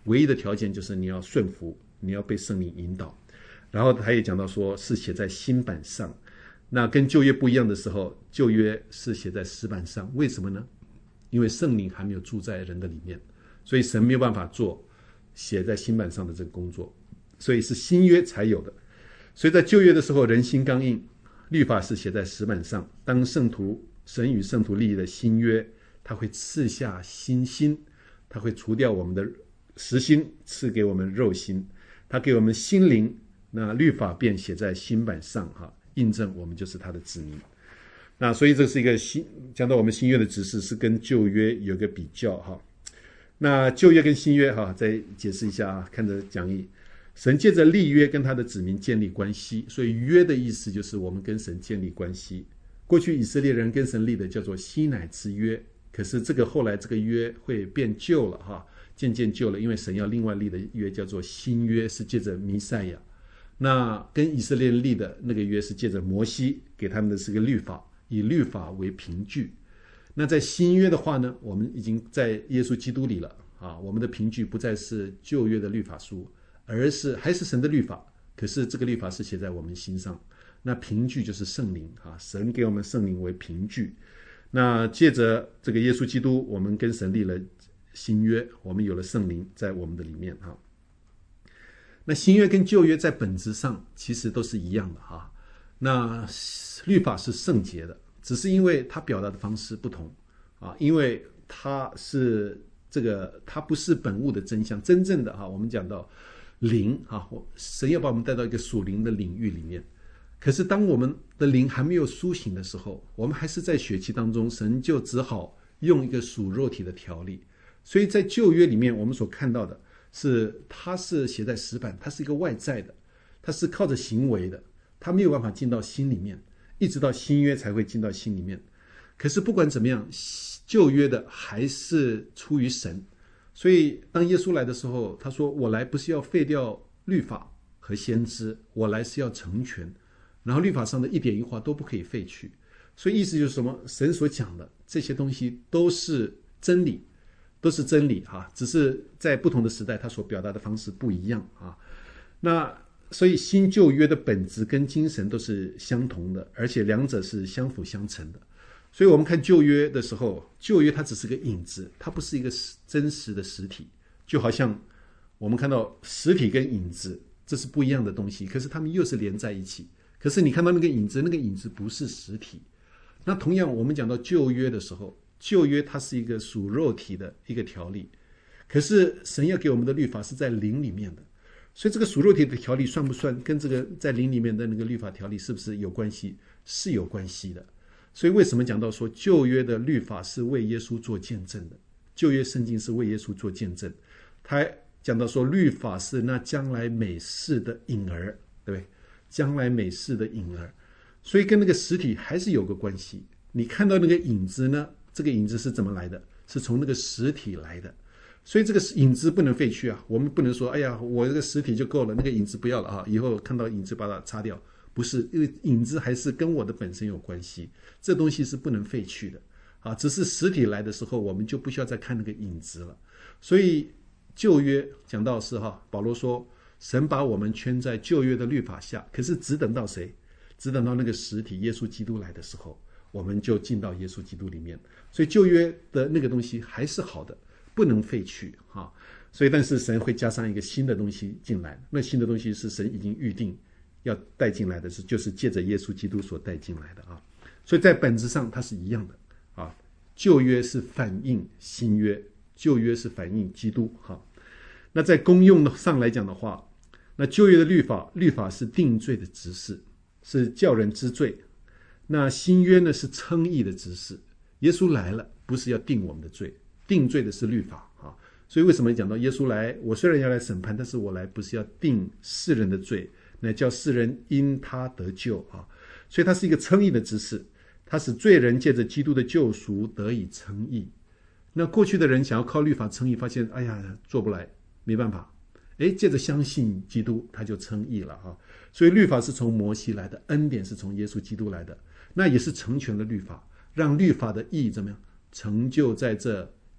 唯一的条件就是你要顺服，你要被圣灵引导。然后他也讲到说是写在新版上，那跟旧约不一样的时候，旧约是写在石板上，为什么呢？因为圣灵还没有住在人的里面，所以神没有办法做写在新版上的这个工作，所以是新约才有的。所以在旧约的时候人心刚硬，律法是写在石板上，当圣徒神与圣徒立的新约，他会赐下新心，他会除掉我们的实心，赐给我们肉心，他给我们心灵，那律法便写在新版上哈，印证我们就是他的子民。那所以这是一个新讲到我们新约的指示是跟旧约有一个比较哈。那旧约跟新约哈，再解释一下啊，看着讲义，神借着立约跟他的子民建立关系，所以约的意思就是我们跟神建立关系。过去以色列人跟神立的叫做西乃之约，可是这个后来这个约会变旧了哈，渐渐旧了，因为神要另外立的约叫做新约，是借着弥赛亚。那跟以色列人立的那个约是借着摩西给他们的是个律法，以律法为凭据。那在新约的话呢，我们已经在耶稣基督里了啊，我们的凭据不再是旧约的律法书，而是还是神的律法，可是这个律法是写在我们心上，那凭据就是圣灵啊，神给我们圣灵为凭据。那借着这个耶稣基督，我们跟神立了新约，我们有了圣灵在我们的里面啊。那新约跟旧约在本质上其实都是一样的哈。那律法是圣洁的，只是因为它表达的方式不同啊，因为它是这个，它不是本物的真相，真正的哈，我们讲到灵啊，神要把我们带到一个属灵的领域里面。可是当我们的灵还没有苏醒的时候，我们还是在血气当中，神就只好用一个属肉体的条例。所以在旧约里面，我们所看到的是，它是写在石板，它是一个外在的，它是靠着行为的，它没有办法进到心里面，一直到新约才会进到心里面。可是不管怎么样，旧约的还是出于神。所以当耶稣来的时候，他说我来不是要废掉律法和先知，我来是要成全，然后律法上的一点一画都不可以废去。所以意思就是什么？神所讲的这些东西都是真理，都是真理哈，只是在不同的时代，它所表达的方式不一样啊。那所以新旧约的本质跟精神都是相同的，而且两者是相辅相成的。所以我们看旧约的时候，旧约它只是个影子，它不是一个真实的实体。就好像我们看到实体跟影子，这是不一样的东西，可是它们又是连在一起。可是你看到那个影子，那个影子不是实体。那同样我们讲到旧约的时候，旧约它是一个属肉体的一个条例，可是神要给我们的律法是在灵里面的。所以这个属肉体的条例算不算跟这个在灵里面的那个律法条例是不是有关系？是有关系的。所以为什么讲到说旧约的律法是为耶稣做见证的，旧约圣经是为耶稣做见证。他讲到说律法是那将来美事的影儿，对不对？将来美事的影儿，所以跟那个实体还是有个关系。你看到那个影子呢，这个影子是怎么来的？是从那个实体来的。所以这个影子不能废去啊，我们不能说哎呀我这个实体就够了，那个影子不要了啊，以后看到影子把它擦掉。不是，因为影子还是跟我的本身有关系，这东西是不能废去的啊。只是实体来的时候，我们就不需要再看那个影子了。所以旧约讲到是哈，保罗说神把我们圈在旧约的律法下，可是只等到谁？只等到那个实体耶稣基督来的时候，我们就进到耶稣基督里面。所以旧约的那个东西还是好的，不能废去哈。所以但是神会加上一个新的东西进来，那新的东西是神已经预定要带进来的，是就是借着耶稣基督所带进来的啊。所以在本质上它是一样的啊。旧约是反映新约，旧约是反映基督哈。那在功用上来讲的话，那旧约的律法，律法是定罪的执事，是叫人知罪。那新约呢是称义的执事。耶稣来了，不是要定我们的罪，定罪的是律法啊。所以为什么讲到耶稣来，我虽然要来审判，但是我来不是要定世人的罪，乃叫世人因他得救啊。所以它是一个称义的执事，它使罪人借着基督的救赎得以称义。那过去的人想要靠律法称义，发现哎呀做不来，没办法，诶，借着相信基督他就称义了啊。所以律法是从摩西来的，恩典是从耶稣基督来的，那也是成全了律法，让律法的义怎么样成就在这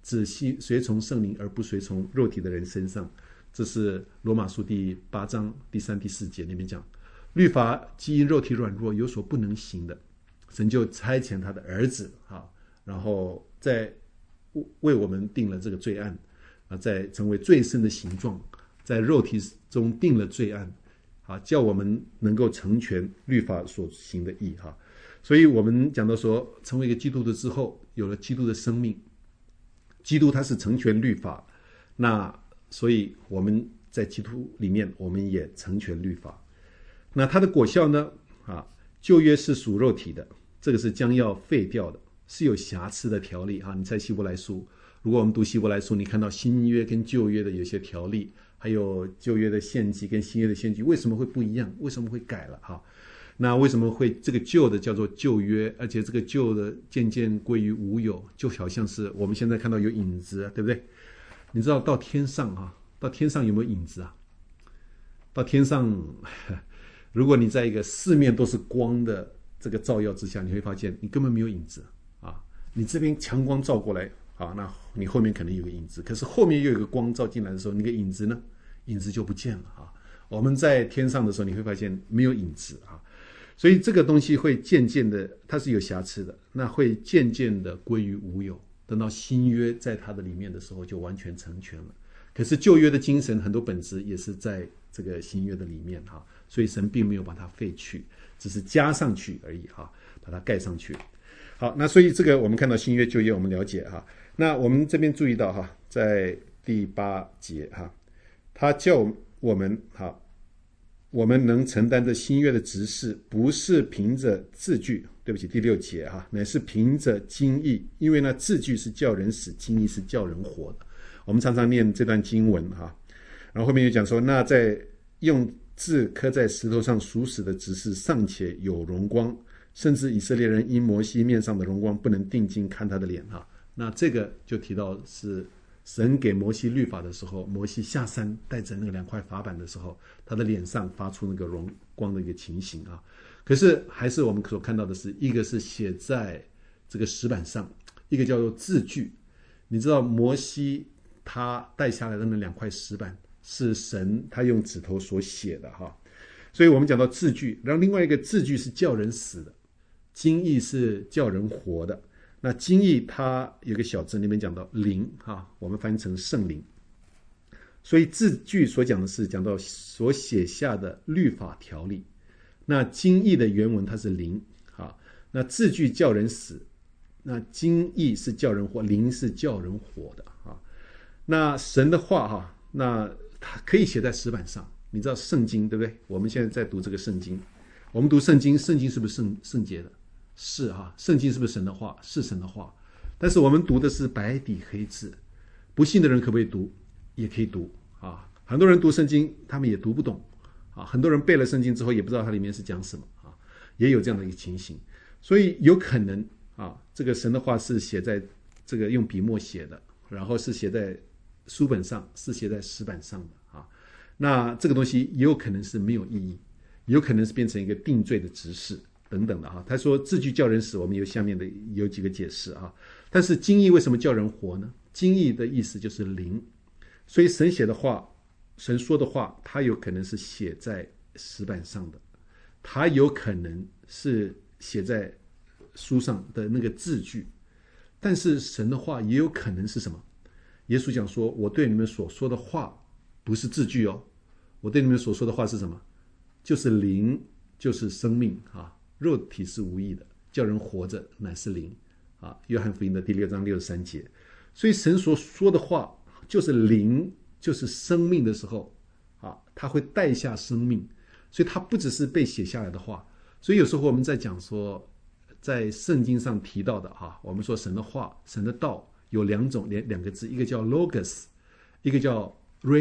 只随从圣灵而不随从肉体的人身上。这是罗马书第八章第三第四节里面讲，律法基因肉体软弱有所不能行的，神就差遣他的儿子啊，然后在为我们定了这个罪案啊，在成为罪身的形状，在肉体中定了罪案啊，叫我们能够成全律法所行的义哈。所以我们讲到说，成为一个基督徒之后，有了基督的生命，基督他是成全律法，那所以我们在基督里面，我们也成全律法。那它的果效呢？啊，旧约是属肉体的，这个是将要废掉的，是有瑕疵的条例哈。你在希伯来书，如果我们读希伯来书，你看到新约跟旧约的有些条例，还有旧约的献祭跟新约的献祭为什么会不一样？为什么会改了哈？那为什么会这个旧的叫做旧约，而且这个旧的渐渐归于无有，就好像是我们现在看到有影子，对不对？你知道到天上啊，到天上有没有影子啊？到天上，如果你在一个四面都是光的这个照耀之下，你会发现你根本没有影子啊。你这边强光照过来啊，那你后面可能有个影子，可是后面又有一个光照进来的时候，那个影子呢，影子就不见了啊。我们在天上的时候，你会发现没有影子啊。所以这个东西会渐渐的，它是有瑕疵的，那会渐渐的归于无有。等到新约在它的里面的时候，就完全成全了。可是旧约的精神很多本质也是在这个新约的里面哈，所以神并没有把它废去，只是加上去而已哈，把它盖上去。好，那所以这个我们看到新约旧约我们了解哈。那我们这边注意到哈，在第八节哈，他叫我们哈，我们能承担着新约的职事，不是凭着字句，对不起，第六节哈，乃是凭着经意，因为呢字句是叫人死，经意是叫人活的。我们常常念这段经文哈，然后后面又讲说，那在用字刻在石头上属死的职事尚且有荣光，甚至以色列人因摩西面上的荣光不能定睛看他的脸哈。那这个就提到是神给摩西律法的时候，摩西下山带着那个两块法板的时候，他的脸上发出那个荣光的一个情形啊。可是还是我们所看到的是，一个是写在这个石板上，一个叫做字句。你知道摩西他带下来的那两块石板是神他用指头所写的哈，所以我们讲到字句，然后另外一个字句是叫人死的，经意是叫人活的。那经意它有个小字里面讲到灵哈，我们翻译成圣灵。所以字句所讲的是讲到所写下的律法条例，那经意的原文它是灵哈，那字句叫人死，那经意是叫人活，灵是叫人活的哈。那神的话哈，那它可以写在石板上。你知道圣经对不对？我们现在在读这个圣经，我们读圣经，圣经是不是圣圣洁的？是哈，圣经是不是神的话？是神的话。但是我们读的是白底黑字，不信的人可不可以读？也可以读啊。很多人读圣经，他们也读不懂啊。很多人背了圣经之后，也不知道它里面是讲什么啊，也有这样的一个情形。所以有可能啊，这个神的话是写在这个用笔墨写的，然后是写在书本上，是写在石板上的啊。那这个东西也有可能是没有意义，有可能是变成一个定罪的执事等等的哈。他说字句叫人死，我们有下面的有几个解释啊。但是经意为什么叫人活呢？经意的意思就是灵，所以神写的话，神说的话，它有可能是写在石板上的，它有可能是写在书上的那个字句，但是神的话也有可能是什么？耶稣讲说，我对你们所说的话不是字句哦，我对你们所说的话是什么？就是灵，就是生命啊。肉体是无益的，叫人活着乃是灵啊。约翰福音的第六章六十三节。所以神所说的话就是灵，就是生命的时候啊，它会带下生命，所以它不只是被写下来的话。所以有时候我们在讲说，在圣经上提到的哈，我们说神的话，神的道有两种两两个字，一个叫 logos， 一个叫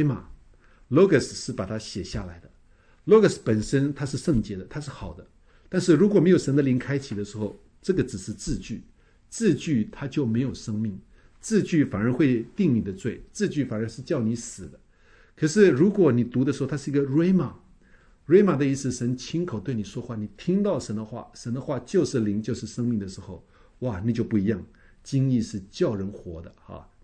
rhema。logos 是把它写下来的 ，logos 本身它是圣洁的，它是好的。但是如果没有神的灵开启的时候，这个只是字句，字句它就没有生命，字句反而会定你的罪，字句反而是叫你死的。可是如果你读的时候，它是一个 rhema，rhema 的意思，神亲口对你说话，你听到神的话，神的话就是灵，就是生命的时候，哇，那就不一样。经意是叫人活的哈，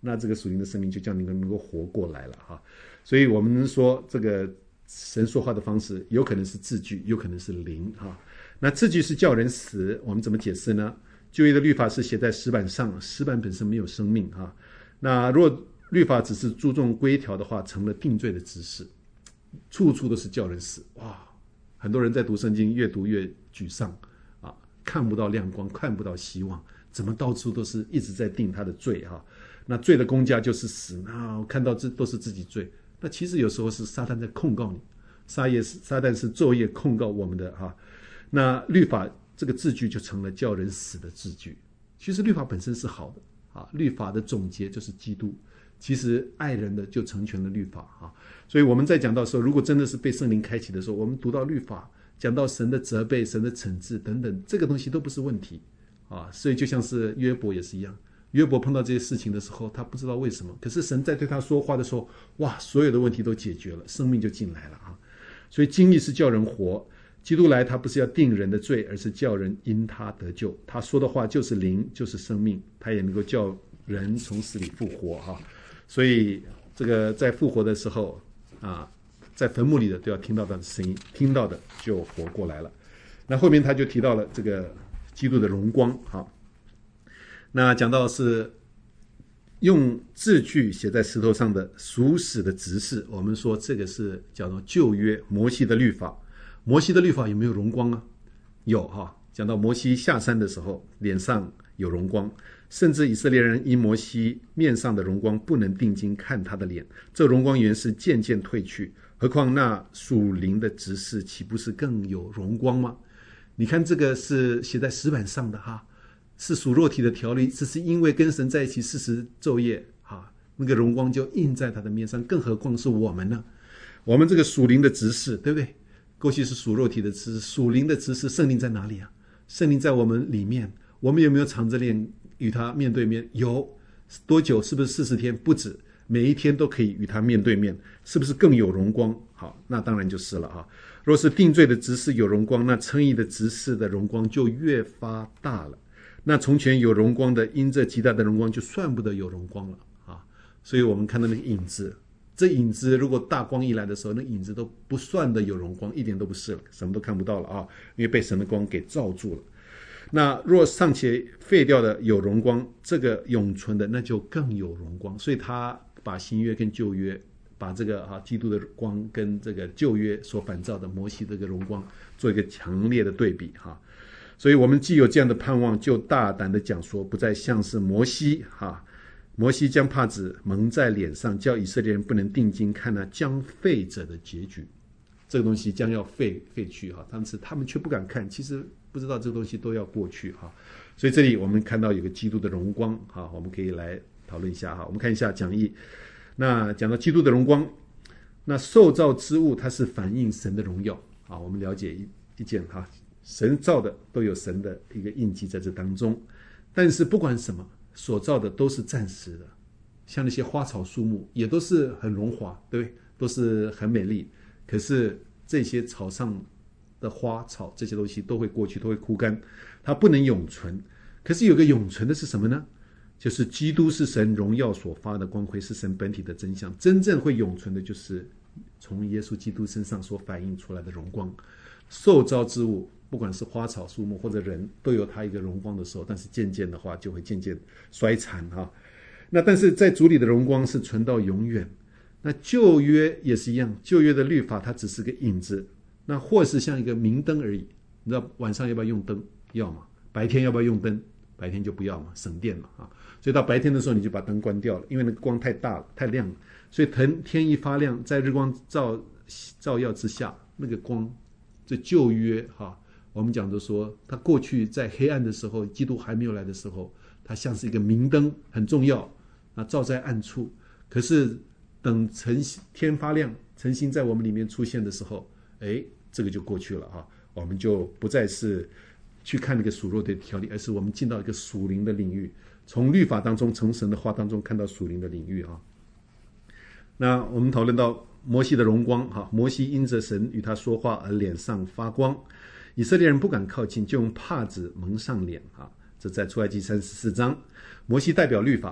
那这个属灵的生命就叫你能够活过来了哈。所以我们说这个神说话的方式有可能是字句，有可能是灵哈。那字句是叫人死，我们怎么解释呢？旧约的律法是写在石板上，石板本身没有生命哈。那若律法只是注重规条的话，成了定罪的知识，处处都是叫人死。哇，很多人在读圣经越读越沮丧啊，看不到亮光，看不到希望，怎么到处都是一直在定他的罪哈。那罪的工价就是死，那我看到这都是自己罪。那其实有时候是撒旦在控告你，撒夜撒旦是昼夜控告我们的哈。那律法这个字句就成了叫人死的字句。其实律法本身是好的啊，律法的总结就是基督。其实爱人的就成全了律法啊。所以我们在讲到说，如果真的是被圣灵开启的时候，我们读到律法，讲到神的责备、神的惩治等等，这个东西都不是问题啊。所以就像是约伯也是一样。约伯碰到这些事情的时候，他不知道为什么，可是神在对他说话的时候，哇，所有的问题都解决了，生命就进来了啊。所以经历是叫人活，基督来他不是要定人的罪，而是叫人因他得救。他说的话就是灵，就是生命，他也能够叫人从死里复活哈。所以这个在复活的时候啊，在坟墓里的都要听到他的声音，听到的就活过来了。那后面他就提到了这个基督的荣光哈。那讲到是用字句写在石头上的属死的执事，我们说这个是叫做旧约摩西的律法。摩西的律法有没有荣光啊？有哈。讲到摩西下山的时候，脸上有荣光，甚至以色列人因摩西面上的荣光不能定睛看他的脸，这荣光原是渐渐退去，何况那属灵的执事岂不是更有荣光吗？你看这个是写在石板上的哈。是属肉体的条例，只是因为跟神在一起四十昼夜啊，那个荣光就印在他的面上，更何况是我们呢？我们这个属灵的执事，对不对？过去是属肉体的执事，属灵的执事，圣灵在哪里啊？圣灵在我们里面，我们有没有常着脸与他面对面？有。多久？是不是四十天？不止，每一天都可以与他面对面，是不是更有荣光？好，那当然就是了啊。若是定罪的执事有荣光，那称义的执事的荣光就越发大了。那从前有荣光的，因这极大的荣光就算不得有荣光了啊！所以我们看到那个影子，这影子如果大光一来的时候，那影子都不算的有荣光，一点都不是了，什么都看不到了啊！因为被神的光给罩住了。那若尚且废掉的有荣光，这个永存的那就更有荣光。所以他把新约跟旧约，把这个啊基督的光跟这个旧约所反照的摩西这个荣光做一个强烈的对比哈。所以我们既有这样的盼望，就大胆的讲说，不再像是摩西哈，摩西将帕子蒙在脸上，叫以色列人不能定睛看那将废者的结局。这个东西将要废废去哈，但是他们却不敢看，其实不知道这个东西都要过去哈。所以这里我们看到有个基督的荣光哈，我们可以来讨论一下哈。我们看一下讲义，那讲到基督的荣光，那受造之物它是反映神的荣耀啊。我们了解一一件哈。神造的都有神的一个印记在这当中，但是不管什么所造的都是暂时的，像那些花草树木也都是很荣华，对不对？都是很美丽，可是这些草上的花草这些东西都会过去，都会枯干，它不能永存。可是有个永存的是什么呢？就是基督是神荣耀所发的光辉，是神本体的真相。真正会永存的就是从耶稣基督身上所反映出来的荣光。受造之物不管是花草树木或者人，都有它一个荣光的时候，但是渐渐的话就会渐渐衰残哈。那但是在主里的荣光是存到永远。那旧约也是一样，旧约的律法它只是个影子，那或是像一个明灯而已。你知道晚上要不要用灯？要嘛。白天要不要用灯？白天就不要嘛，省电嘛啊。所以到白天的时候你就把灯关掉了，因为那个光太大了，太亮了。所以天一发亮，在日光照照耀之下，那个光，这旧约哈。我们讲的说，他过去在黑暗的时候，基督还没有来的时候，他像是一个明灯，很重要，那照在暗处。可是等晨天发亮，晨星在我们里面出现的时候，哎，这个就过去了哈。我们就不再是去看那个属肉的条例，而是我们进到一个属灵的领域，从律法当中，从神的话当中看到属灵的领域啊。那我们讨论到摩西的荣光哈，摩西因着神与他说话而脸上发光。以色列人不敢靠近，就用帕子蒙上脸啊！这在出埃及三十四章，摩西代表律法，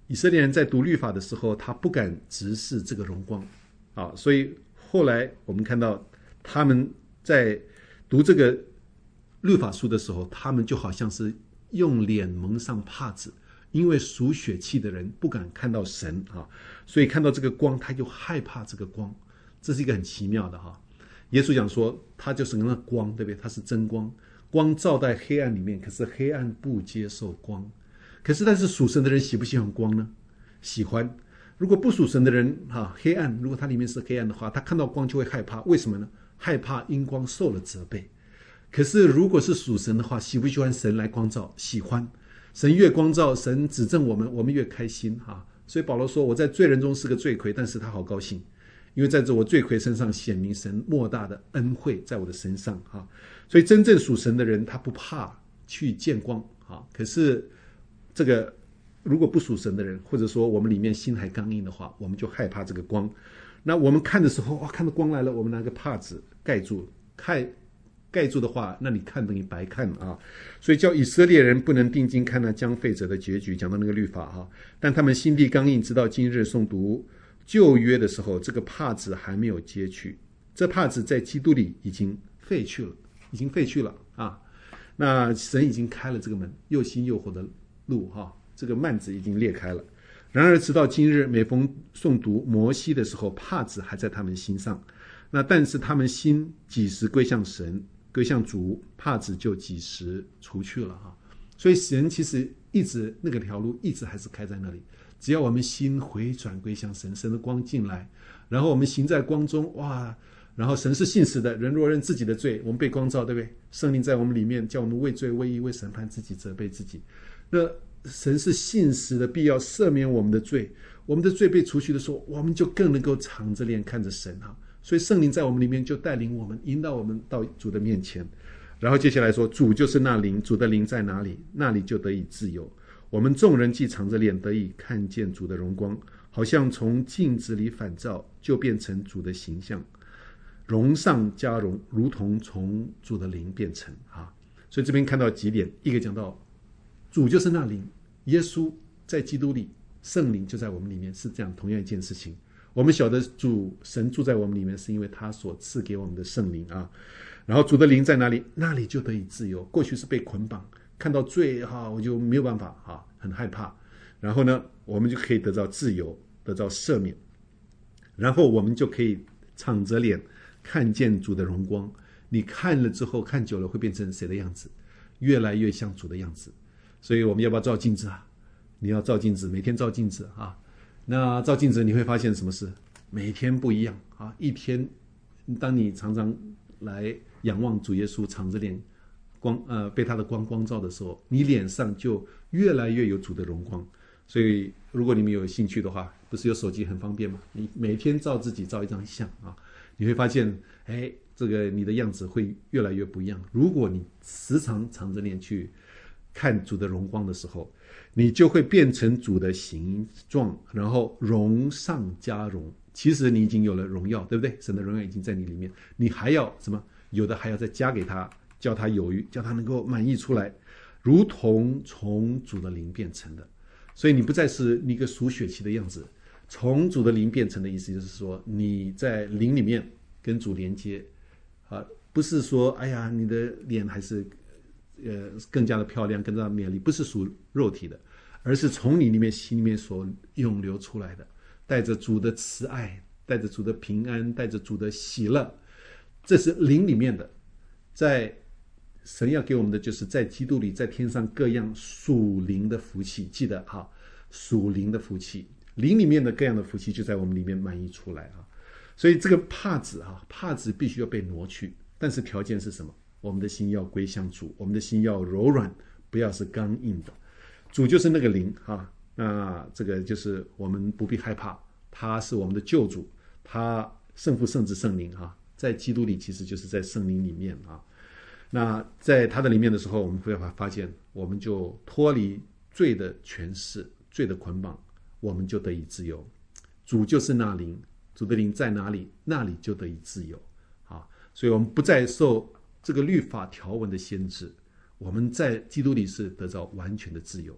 以色列人在读律法的时候，他不敢直视这个荣光啊，所以后来我们看到他们在读这个律法书的时候，他们就好像是用脸蒙上帕子，因为属血气的人不敢看到神啊，所以看到这个光他就害怕这个光，这是一个很奇妙的哈。耶稣讲说他就是那光，对不对？他是真光，光照在黑暗里面，可是黑暗不接受光。可是但是属神的人喜不喜欢光呢？喜欢。如果不属神的人哈，黑暗如果他里面是黑暗的话，他看到光就会害怕。为什么呢？害怕因光受了责备。可是如果是属神的话，喜不喜欢神来光照？喜欢。神越光照，神指正我们，我们越开心哈。所以保罗说我在罪人中是个罪魁，但是他好高兴，因为在这我罪魁身上显明神莫大的恩惠在我的身上哈。所以真正属神的人他不怕去见光哈。可是这个如果不属神的人，或者说我们里面心还刚硬的话，我们就害怕这个光。那我们看的时候哇，看到光来了，我们拿个帕子盖住，盖盖住的话，那你看等于白看啊。所以叫以色列人不能定睛看那将废者的结局，讲到那个律法哈。但他们心地刚硬，直到今日诵读旧约的时候，这个帕子还没有揭去，这帕子在基督里已经废去了，已经废去了啊。那神已经开了这个门，又新又活的路哈，这个幔子已经裂开了。然而直到今日，每逢诵读摩西的时候，帕子还在他们心上。那但是他们心几时归向神，归向主，帕子就几时除去了哈。所以神其实一直那个条路一直还是开在那里，只要我们心回转归向神，神的光进来，然后我们行在光中，哇！然后神是信实的，人若认自己的罪，我们被光照，对不对？圣灵在我们里面，叫我们为罪为义为审判自己，责备自己。那神是信实的，必要赦免我们的罪。我们的罪被除去的时候，我们就更能够敞着脸看着神哈。所以圣灵在我们里面就带领我们，引导我们到主的面前。然后接下来说，主就是那灵，主的灵在哪里，那里就得以自由。我们众人既敞着脸得以看见主的荣光，好像从镜子里反照，就变成主的形象，荣上加荣，如同从主的灵变成啊。所以这边看到几点，一个讲到主就是那灵，耶稣在基督里，圣灵就在我们里面，是这样同样一件事情。我们晓得主神住在我们里面，是因为他所赐给我们的圣灵啊。然后主的灵在哪里，那里就得以自由。过去是被捆绑，看到罪哈，我就没有办法哈，很害怕。然后呢，我们就可以得到自由，得到赦免。然后我们就可以敞着脸看见主的荣光。你看了之后，看久了会变成谁的样子？越来越像主的样子。所以我们要不要照镜子啊？你要照镜子，每天照镜子啊。那照镜子你会发现什么事？每天不一样啊！一天，当你常常来仰望主耶稣，敞着脸光呃被他的光光照的时候，你脸上就越来越有主的荣光。所以如果你们有兴趣的话，不是有手机很方便吗？你每天照自己照一张相啊，你会发现，哎，这个你的样子会越来越不一样。如果你时常敞着脸去看主的荣光的时候，你就会变成主的形状，然后荣上加荣。其实你已经有了荣耀，对不对？神的荣耀已经在你里面，你还要什么？有的还要再加给他，叫他有余，叫他能够满溢出来，如同从主的灵变成的。所以你不再是一个属血气的样子，从主的灵变成的意思就是说，你在灵里面跟主连接啊，不是说哎呀你的脸还是呃更加的漂亮，更加的美丽，不是属肉体的，而是从你里面心里面所涌流出来的，带着主的慈爱，带着主的平安，带着主的喜乐，这是灵里面的。在神要给我们的就是在基督里，在天上各样属灵的福气，记得哈，属灵的福气，灵里面的各样的福气就在我们里面满溢出来啊。所以这个帕子啊，帕子必须要被挪去，但是条件是什么？我们的心要归向主，我们的心要柔软，不要是刚硬的。主就是那个灵啊，那这个就是我们不必害怕，他是我们的救主，他圣父圣子圣灵啊，在基督里其实就是在圣灵里面啊。那在他的里面的时候，我们会发现，我们就脱离罪的权势、罪的捆绑，我们就得以自由。主就是那灵，主的灵在哪里，那里就得以自由啊。所以我们不再受这个律法条文的限制，我们在基督里是得到完全的自由。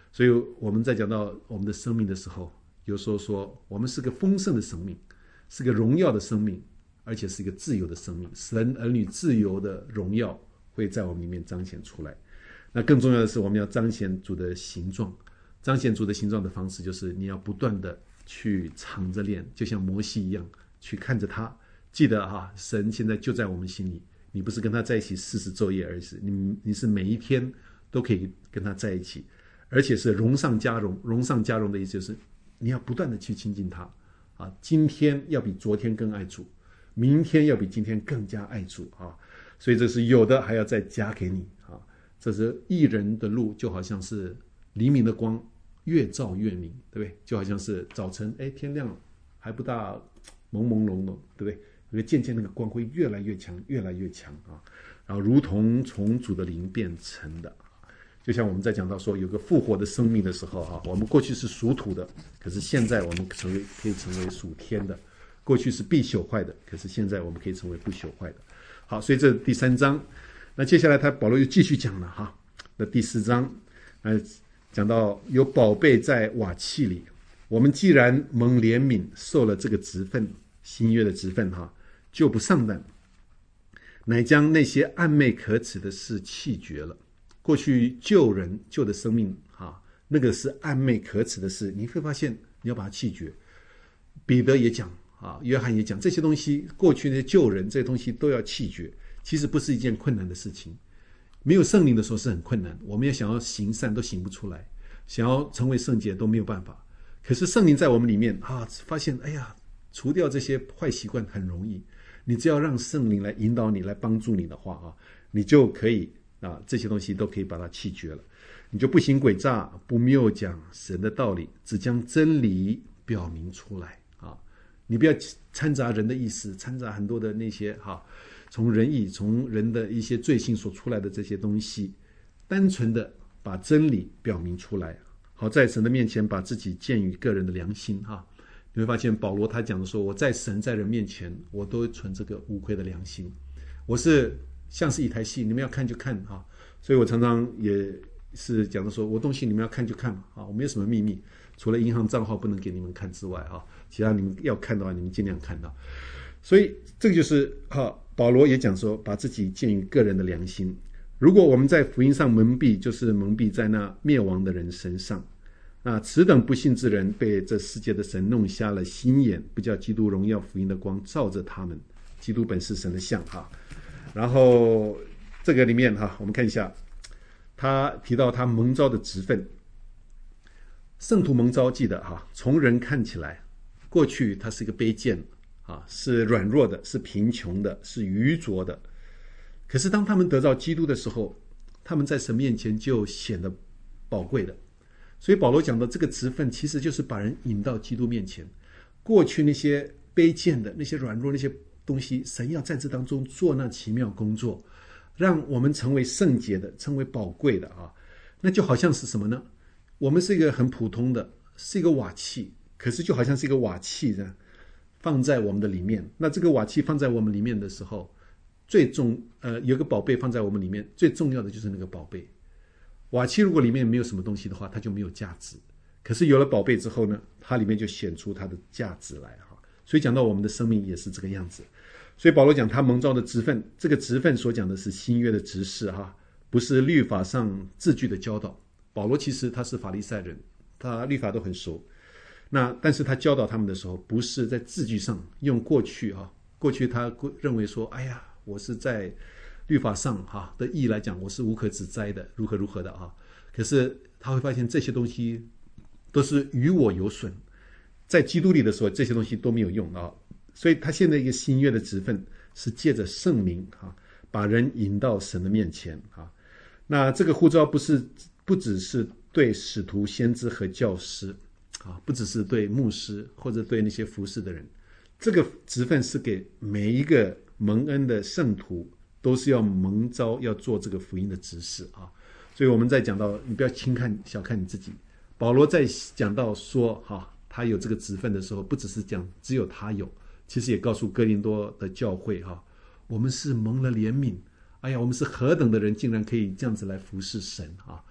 所以我们在讲到我们的生命的时候，有时候说我们是个丰盛的生命，是个荣耀的生命，而且是一个自由的生命。神儿女自由的荣耀会在我们里面彰显出来。那更重要的是，我们要彰显主的形状。彰显主的形状的方式，就是你要不断的去常着练，就像摩西一样，去看着他。记得哈，神现在就在我们心里，你不是跟他在一起四十昼夜，而是你你是每一天都可以跟他在一起，而且是荣上加荣。荣上加荣的意思就是你要不断的去亲近他啊，今天要比昨天更爱主，明天要比今天更加爱主啊。所以这是有的还要再加给你啊。这是义人的路，就好像是黎明的光，越照越明，对不对？就好像是早晨，哎，天亮了还不大朦朦胧胧，对不对？因为渐渐那个光会越来越强，越来越强啊，然后如同从主的灵变成的。就像我们在讲到说有个复活的生命的时候啊，我们过去是属土的，可是现在我们成为可以成为属天的。过去是必朽坏的，可是现在我们可以成为不朽坏的。好，所以这是第三章。那接下来他保罗又继续讲了哈。那第四章，呃，讲到有宝贝在瓦器里，我们既然蒙怜悯，受了这个职分，新约的职分哈，就不上当，乃将那些暗昧可耻的事弃绝了。过去救人救的生命哈，那个是暗昧可耻的事，你会发现你要把它弃绝。彼得也讲啊，约翰也讲，这些东西过去那些救人这些东西都要弃绝，其实不是一件困难的事情。没有圣灵的时候是很困难，我们也想要行善都行不出来，想要成为圣洁都没有办法。可是圣灵在我们里面啊，发现哎呀，除掉这些坏习惯很容易。你只要让圣灵来引导你，来帮助你的话啊，你就可以啊，这些东西都可以把它弃绝了。你就不行诡诈，不谬讲神的道理，只将真理表明出来啊。你不要掺杂人的意思，掺杂很多的那些哈、啊，从人意，从人的一些罪性所出来的这些东西，单纯的把真理表明出来。好，在神的面前把自己建于个人的良心哈、啊。你会发现保罗他讲的说，我在神在人面前我都存这个无愧的良心，我是像是一台戏，你们要看就看啊。所以我常常也是讲的说，我东西你们要看就看啊，我没有什么秘密，除了银行账号不能给你们看之外啊，其他你们要看的话你们尽量看到。所以这个就是啊，保罗也讲说把自己建于个人的良心。如果我们在福音上蒙蔽，就是蒙蔽在那灭亡的人身上。那此等不信之人被这世界的神弄瞎了心眼，不叫基督荣耀福音的光照着他们。基督本是神的像哈。然后这个里面哈，我们看一下，他提到他蒙召的职分。圣徒蒙召，记得哈，从人看起来，过去他是一个卑贱啊，是软弱的，是贫穷的，是愚拙的。可是当他们得到基督的时候，他们在神面前就显得宝贵的。所以保罗讲的这个职分，其实就是把人引到基督面前。过去那些卑贱的、那些软弱、那些东西，神要在这当中做那奇妙工作，让我们成为圣洁的，成为宝贵的啊。那就好像是什么呢？我们是一个很普通的，是一个瓦器，可是就好像是一个瓦器这样放在我们的里面。那这个瓦器放在我们里面的时候，最重呃有个宝贝放在我们里面，最重要的就是那个宝贝。瓦器如果里面没有什么东西的话，它就没有价值。可是有了宝贝之后呢，它里面就显出它的价值来哈。所以讲到我们的生命也是这个样子。所以保罗讲他蒙召的职分，这个职分所讲的是新约的职事哈，不是律法上字句的教导。保罗其实他是法利赛人，他律法都很熟。那但是他教导他们的时候，不是在字句上用过去哈，过去他认为说，哎呀，我是在律法上哈的意义来讲，我是无可指摘的，如何如何的啊。可是他会发现这些东西都是与我有损，在基督里的时候，这些东西都没有用啊。所以他现在一个新约的职分是借着圣灵啊，把人引到神的面前啊。那这个呼召不是不只是对使徒、先知和教师啊，不只是对牧师或者对那些服侍的人，这个职分是给每一个蒙恩的圣徒。都是要蒙召要做这个福音的执事啊。所以我们在讲到，你不要轻看小看你自己。保罗在讲到说哈，他有这个职分的时候，不只是讲只有他有，其实也告诉哥林多的教会哈，我们是蒙了怜悯。哎呀，我们是何等的人，竟然可以这样子来服侍神啊！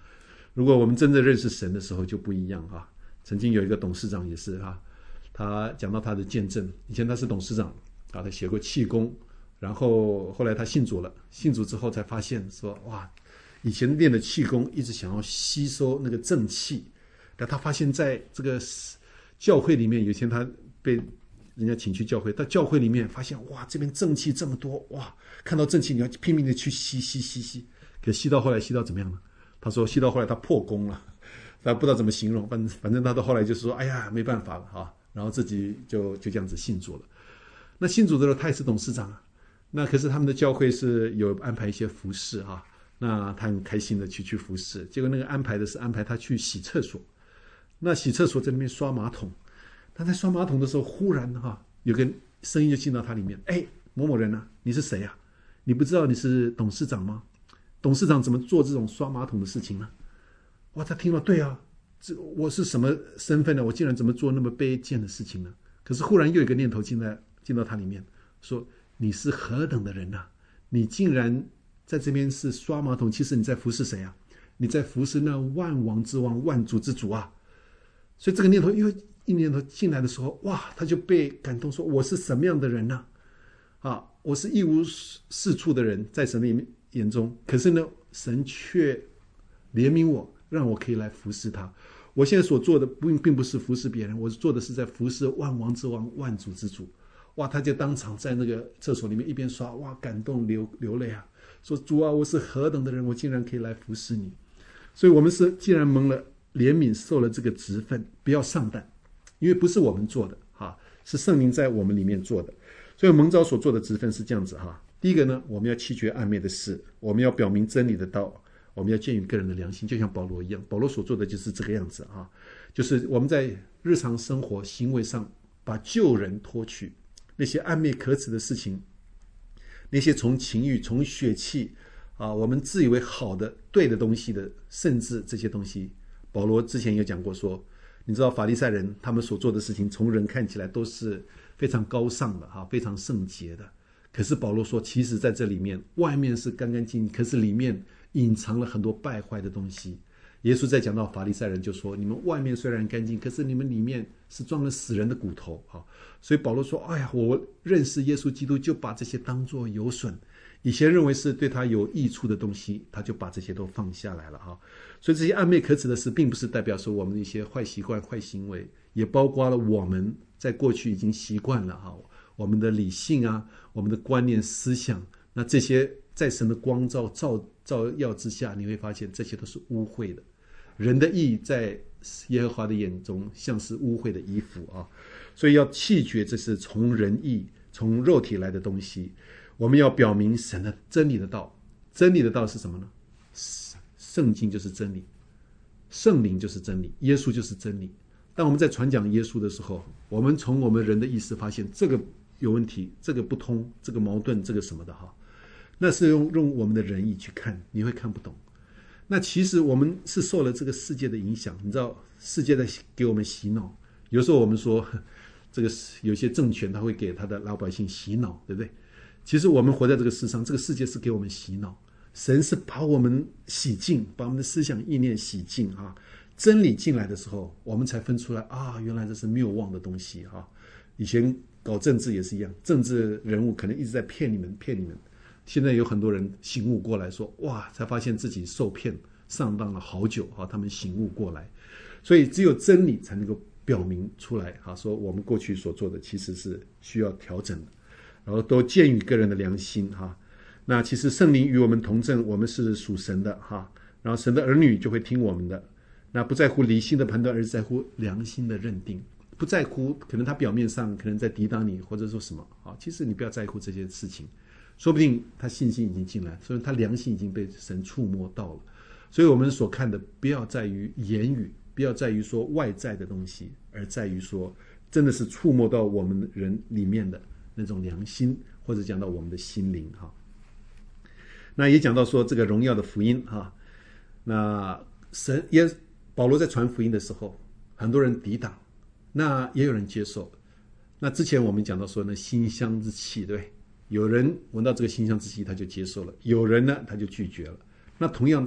如果我们真正认识神的时候就不一样哈。曾经有一个董事长也是哈，他讲到他的见证，以前他是董事长啊，他写过气功，然后后来他信主了，信主之后才发现说哇，以前练的气功一直想要吸收那个正气，但他发现在这个教会里面，有一天他被人家请去教会，到教会里面发现哇，这边正气这么多哇，看到正气你要拼命的去吸吸吸吸，可吸到后来吸到怎么样呢？他说吸到后来他破功了，他不知道怎么形容，反正反正他到后来就是说哎呀没办法了哈，然后自己就就这样子信主了。那信主的时候他也是董事长啊，那可是他们的教会是有安排一些服事哈，那他很开心的去去服事，结果那个安排的是安排他去洗厕所，那洗厕所在那边刷马桶，他在刷马桶的时候忽然哈有个声音就进到他里面，哎，某某人啊，你是谁啊？你不知道你是董事长吗？董事长怎么做这种刷马桶的事情呢？哇，他听了，对啊，这我是什么身份呢？我竟然怎么做那么卑贱的事情呢？可是忽然又有一个念头进来进到他里面，说你是何等的人啊？你竟然在这边是刷马桶，其实你在服侍谁啊？你在服侍那万王之王、万主之主啊！所以这个念头又一念头进来的时候，哇，他就被感动说，我是什么样的人呢？啊，我是一无是处的人，在神的眼中，可是呢，神却怜悯我，让我可以来服侍他。我现在所做的不并不是服侍别人，我做的是在服侍万王之王、万主之主。哇，他就当场在那个厕所里面一边刷，哇，感动流流泪啊，说主啊，我是何等的人，我竟然可以来服侍你。所以我们是既然蒙了怜悯，受了这个职分，不要上当，因为不是我们做的哈，是圣灵在我们里面做的。所以蒙召所做的职分是这样子哈。第一个呢，我们要弃绝暧昧的事，我们要表明真理的道，我们要鉴于个人的良心，就像保罗一样，保罗所做的就是这个样子啊，就是我们在日常生活行为上把旧人脱去，那些暧昧可耻的事情，那些从情欲、从血气啊，我们自以为好的、对的东西的，甚至这些东西，保罗之前有讲过说，你知道法利赛人他们所做的事情，从人看起来都是非常高尚的哈，非常圣洁的。可是保罗说，其实在这里面，外面是干干净净，可是里面隐藏了很多败坏的东西。耶稣在讲到法利赛人就说，你们外面虽然干净，可是你们里面是装了死人的骨头啊。所以保罗说，哎呀，我认识耶稣基督，就把这些当作有损，以前认为是对他有益处的东西，他就把这些都放下来了哈。所以这些暧昧可耻的事，并不是代表说我们的一些坏习惯、坏行为，也包括了我们在过去已经习惯了哈，我们的理性啊，我们的观念、思想，那这些在神的光照照照耀之下，你会发现这些都是污秽的。人的义在耶和华的眼中像是污秽的衣服啊，所以要弃绝这是从人义、从肉体来的东西。我们要表明神的真理的道，真理的道是什么呢？圣经就是真理，圣灵就是真理，耶稣就是真理。当我们在传讲耶稣的时候，我们从我们人的意识发现这个有问题，这个不通，这个矛盾，这个什么的哈，那是用用我们的人意去看，你会看不懂。那其实我们是受了这个世界的影响，你知道世界在给我们洗脑。有时候我们说这个有些政权他会给他的老百姓洗脑，对不对？其实我们活在这个世上，这个世界是给我们洗脑，神是把我们洗净，把我们的思想意念洗净啊。真理进来的时候，我们才分出来啊，原来这是谬妄的东西啊。以前搞政治也是一样，政治人物可能一直在骗你们，骗你们。现在有很多人醒悟过来说，哇，才发现自己受骗上当了好久啊，他们醒悟过来。所以只有真理才能够表明出来啊，说我们过去所做的其实是需要调整的，然后都鉴于个人的良心哈。那其实圣灵与我们同证，我们是属神的哈，然后神的儿女就会听我们的。那不在乎理性的判断，而是在乎良心的认定。不在乎可能他表面上可能在抵挡你，或者说什么啊，其实你不要在乎这些事情，说不定他信心已经进来，所以他良心已经被神触摸到了。所以我们所看的不要在于言语，不要在于说外在的东西，而在于说真的是触摸到我们人里面的那种良心，或者讲到我们的心灵哈。那也讲到说这个荣耀的福音哈，那神也保罗在传福音的时候，很多人抵挡，那也有人接受。那之前我们讲到说呢，馨香之气，对不对？有人闻到这个馨香之气，他就接受了；有人呢，他就拒绝了。那同样，当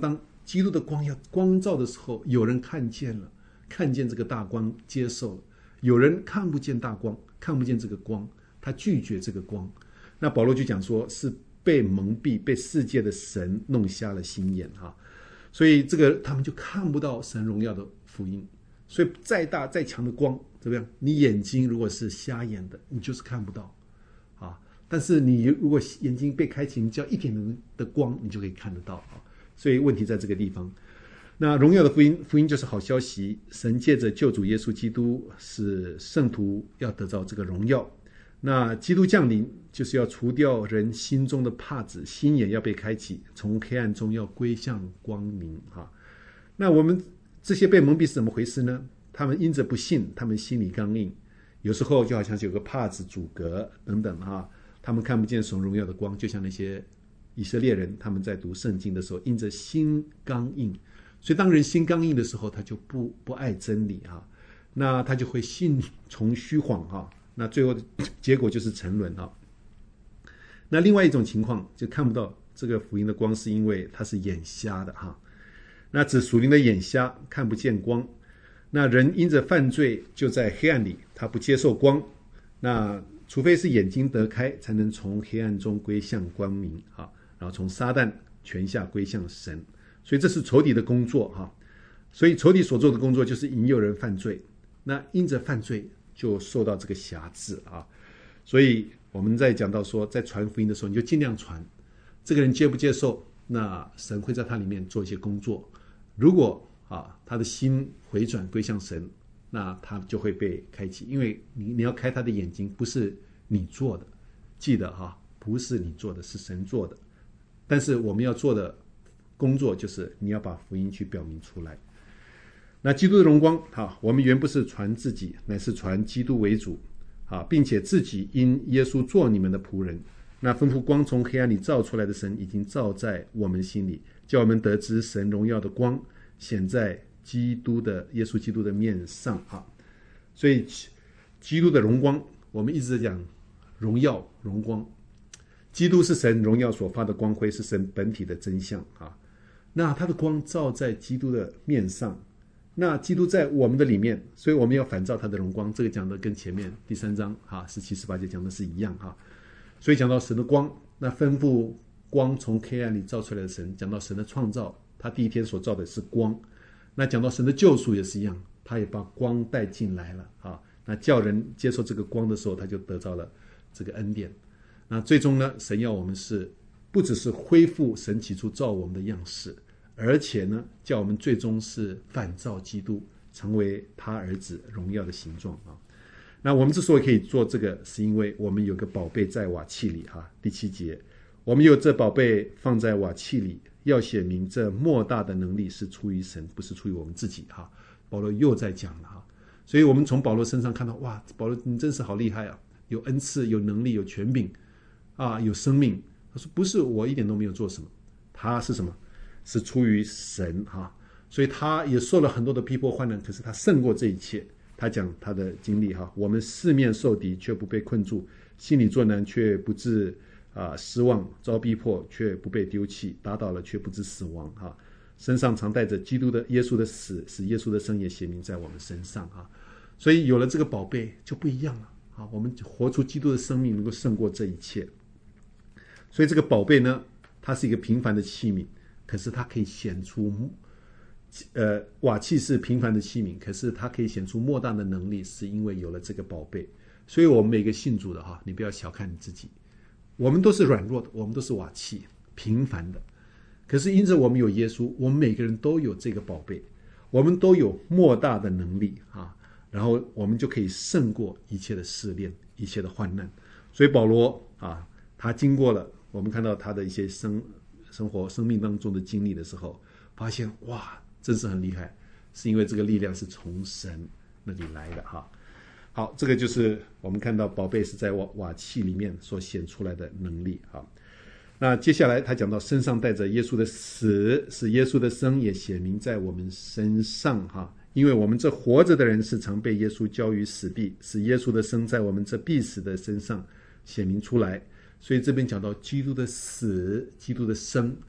基督的光要光照的时候，有人看见了，看见这个大光接受了，有人看不见大光，看不见这个光，他拒绝这个光。那保罗就讲说是被蒙蔽，被世界的神弄瞎了心眼哈，所以这个他们就看不到神荣耀的福音。所以再大再强的光怎么样，你眼睛如果是瞎眼的，你就是看不到啊。但是你如果眼睛被开启，你只要一点点的光，你就可以看得到啊。所以问题在这个地方。那荣耀的福音，福音就是好消息，神借着救主耶稣基督使圣徒要得到这个荣耀。那基督降临就是要除掉人心中的帕子，心眼要被开启，从黑暗中要归向光明哈。那我们这些被蒙蔽是怎么回事呢？他们因着不信，他们心里刚硬，有时候就好像是有个帕子阻隔等等哈，他们看不见神荣耀的光，就像那些以色列人他们在读圣经的时候，因着心刚硬，所以当人心刚硬的时候，他就不不爱真理哈，那他就会信从虚谎哈，那最后的结果就是沉沦哈。那另外一种情况就看不到这个福音的光，是因为他是眼瞎的哈。那指属灵的眼瞎，看不见光。那人因着犯罪就在黑暗里，他不接受光。那除非是眼睛得开，才能从黑暗中归向光明啊，然后从撒旦权下归向神。所以这是仇敌的工作哈。所以仇敌所做的工作就是引诱人犯罪。那因着犯罪就受到这个辖制啊。所以我们在讲到说，在传福音的时候，你就尽量传。这个人接不接受，那神会在他里面做一些工作。如果啊他的心回转归向神，那他就会被开启，因为你你要开他的眼睛，不是你做的，记得哈，不是你做的，是神做的。但是我们要做的工作就是你要把福音去表明出来。那基督的荣光啊，我们原不是传自己，乃是传基督为主啊，并且自己因耶稣做你们的仆人。那吩咐光从黑暗里照出来的神，已经照在我们心里，叫我们得知神荣耀的光显在基督的耶稣基督的面上啊。所以基督的荣光，我们一直在讲荣耀荣光，基督是神荣耀所发的光辉，是神本体的真相啊。那他的光照在基督的面上，那基督在我们的里面，所以我们要反照他的荣光。这个讲的跟前面第三章哈十七十八节讲的是一样哈。所以讲到神的光，那吩咐光从黑暗里照出来的神，讲到神的创造，他第一天所造的是光。那讲到神的救赎也是一样，他也把光带进来了啊。那叫人接受这个光的时候，他就得到了这个恩典。那最终呢，神要我们是不只是恢复神起初造我们的样式，而且呢，叫我们最终是反照基督，成为他儿子荣耀的形状啊。那我们之所以可以做这个，是因为我们有个宝贝在瓦器里哈。第七节，我们有这宝贝放在瓦器里，要显明这莫大的能力是出于神，不是出于我们自己哈。保罗又在讲了哈，所以我们从保罗身上看到，哇，保罗你真是好厉害啊，有恩赐，有能力，有权柄啊，有生命。他说不是我一点都没有做什么，他是什么？是出于神哈。所以他也受了很多的逼迫患难，可是他胜过这一切。他讲他的经历哈，我们四面受敌却不被困住，心里作难却不致啊失望，遭逼迫却不被丢弃，打倒了却不致死亡哈。身上常带着基督的耶稣的死，使耶稣的生也显明在我们身上哈。所以有了这个宝贝就不一样了啊，我们活出基督的生命，能够胜过这一切。所以这个宝贝呢，它是一个平凡的器皿，可是它可以显出。呃，瓦器是平凡的器皿，可是它可以显出莫大的能力，是因为有了这个宝贝。所以我们每个信主的哈，你不要小看你自己，我们都是软弱的，我们都是瓦器，平凡的。可是因着我们有耶稣，我们每个人都有这个宝贝，我们都有莫大的能力啊，然后我们就可以胜过一切的试炼，一切的患难。所以保罗啊，他经过了我们看到他的一些生生活生命当中的经历的时候，发现哇。真是很厉害，是因为这个力量是从神那里来的哈。好，这个就是我们看到宝贝是在瓦瓦器里面所显出来的能力哈。那接下来他讲到身上带着耶稣的死，使耶稣的生也显明在我们身上哈。因为我们这活着的人是常被耶稣交于死地，使耶稣的生在我们这必死的身上显明出来。所以这边讲到基督的死，基督的生。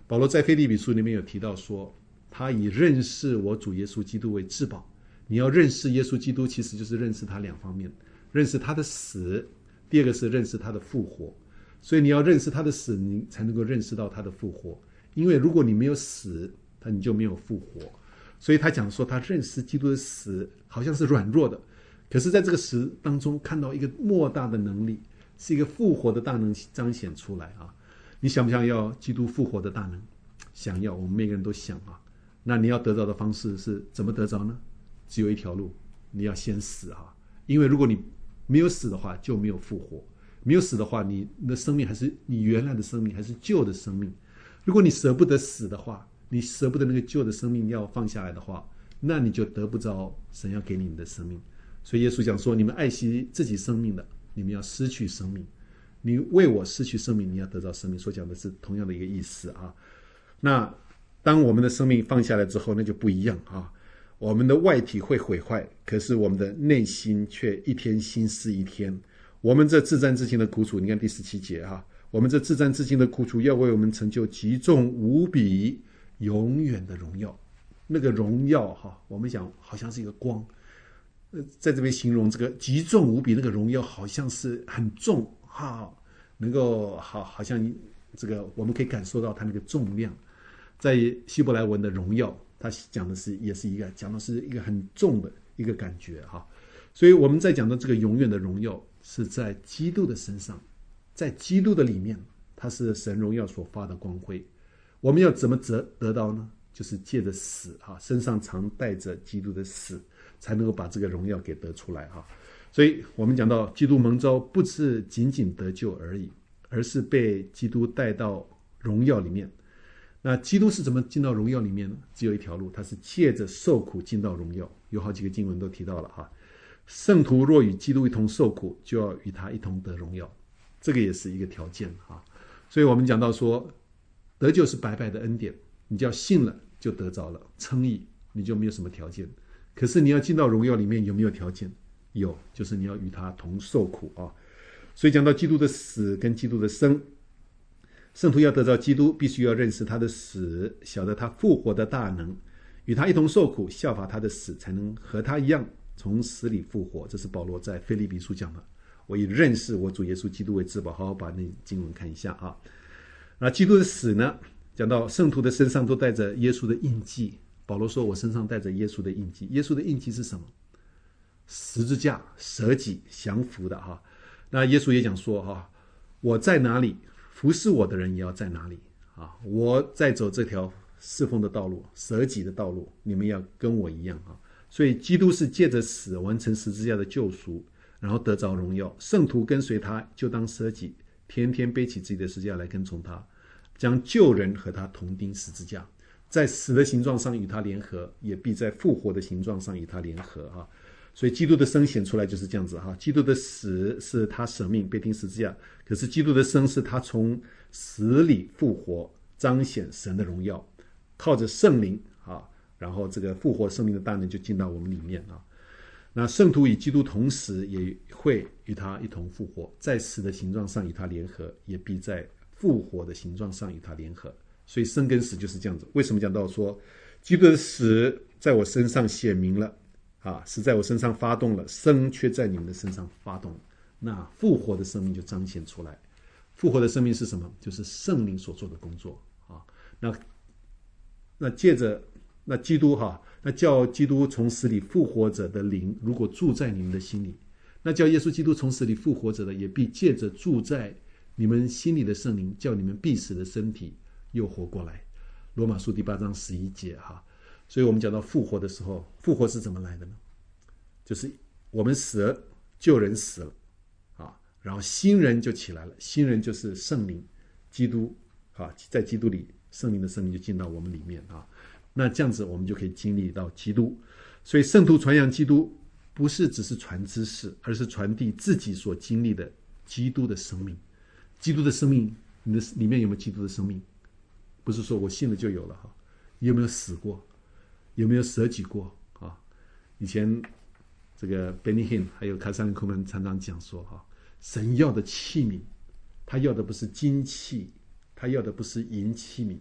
保罗在腓立比书里面有提到说，他以认识我主耶稣基督为至宝。你要认识耶稣基督，其实就是认识他两方面，认识他的死，第二个是认识他的复活。所以你要认识他的死，你才能够认识到他的复活。因为如果你没有死，他你就没有复活。所以他讲说，他认识基督的死好像是软弱的，可是在这个死当中看到一个莫大的能力，是一个复活的大能彰显出来啊！你想不想要基督复活的大能？想要，我们每个人都想啊。那你要得着的方式是怎么得着呢？只有一条路，你要先死啊！因为如果你没有死的话，就没有复活。没有死的话，你的生命还是你原来的生命，还是旧的生命。如果你舍不得死的话，你舍不得那个旧的生命要放下来的话，那你就得不着神要给你们的生命。所以耶稣讲说，你们爱惜自己生命的，你们要失去生命。你为我失去生命，你要得到生命，所讲的是同样的一个意思啊。那当我们的生命放下来之后，那就不一样啊。我们的外体会毁坏，可是我们的内心却一天新似一天。我们这自战自清的苦楚，你看第十七节啊，我们这自战自清的苦楚要为我们成就极重无比永远的荣耀。那个荣耀哈，我们讲好像是一个光，呃，在这边形容这个极重无比，那个荣耀好像是很重哈，能够好好像这个我们可以感受到它那个重量。在希伯来文的荣耀，它讲的是也是一个讲的是一个很重的一个感觉哈。所以我们在讲到这个永远的荣耀是在基督的身上，在基督的里面，它是神荣耀所发的光辉。我们要怎么得得到呢？就是借着死哈，身上常带着基督的死，才能够把这个荣耀给得出来哈。所以我们讲到基督蒙召，不是仅仅得救而已，而是被基督带到荣耀里面。那基督是怎么进到荣耀里面呢？只有一条路，他是借着受苦进到荣耀。有好几个经文都提到了哈。圣徒若与基督一同受苦，就要与他一同得荣耀，这个也是一个条件哈。所以我们讲到说，得救是白白的恩典，你只要信了就得着了，称义你就没有什么条件。可是你要进到荣耀里面有没有条件？有，就是你要与他同受苦啊。所以讲到基督的死跟基督的生，圣徒要得着基督，必须要认识他的死，晓得他复活的大能，与他一同受苦，效法他的死，才能和他一样从死里复活。这是保罗在腓立比书讲的。我以认识我主耶稣基督为至宝，好好把那经文看一下啊。那基督的死呢，讲到圣徒的身上都带着耶稣的印记。保罗说我身上带着耶稣的印记。耶稣的印记是什么？十字架、舍己、降服的哈。那耶稣也讲说哈，我在哪里，服侍我的人也要在哪里啊。我在走这条侍奉的道路，舍己的道路，你们要跟我一样啊。所以基督是借着死完成十字架的救赎，然后得着荣耀。圣徒跟随他，就当舍己，天天背起自己的十字架来跟从他，将旧人和他同钉十字架，在死的形状上与他联合，也必在复活的形状上与他联合啊。所以基督的生显出来就是这样子哈。基督的死是他舍命被钉十字架，可是基督的生是他从死里复活，彰显神的荣耀，靠着圣灵啊，然后这个复活生命的大能就进到我们里面啊。那圣徒与基督同死，也会与他一同复活，在死的形状上与他联合，也必在复活的形状上与他联合。所以生跟死就是这样子。为什么讲到说基督的死在我身上显明了啊，是在我身上发动了，生却在你们的身上发动了，那复活的生命就彰显出来。复活的生命是什么？就是圣灵所做的工作啊。那那借着那基督哈，那叫基督从死里复活者的灵，如果住在你们的心里，那叫耶稣基督从死里复活者的，也必借着住在你们心里的圣灵，叫你们必死的身体又活过来。罗马书第八章十一节哈。所以我们讲到复活的时候，复活是怎么来的呢？就是我们死了，旧人死了啊，然后新人就起来了。新人就是圣灵，基督啊，在基督里，圣灵的生命就进到我们里面啊。那这样子我们就可以经历到基督。所以圣徒传扬基督，不是只是传知识，而是传递自己所经历的基督的生命。基督的生命，你的里面有没有基督的生命？不是说我信了就有了哈，有没有死过？有没有舍己过啊？以前这个 Benny Hinn 还有凯撒琳·库曼常常讲说哈，神要的器皿，他要的不是金器，他要的不是银器皿，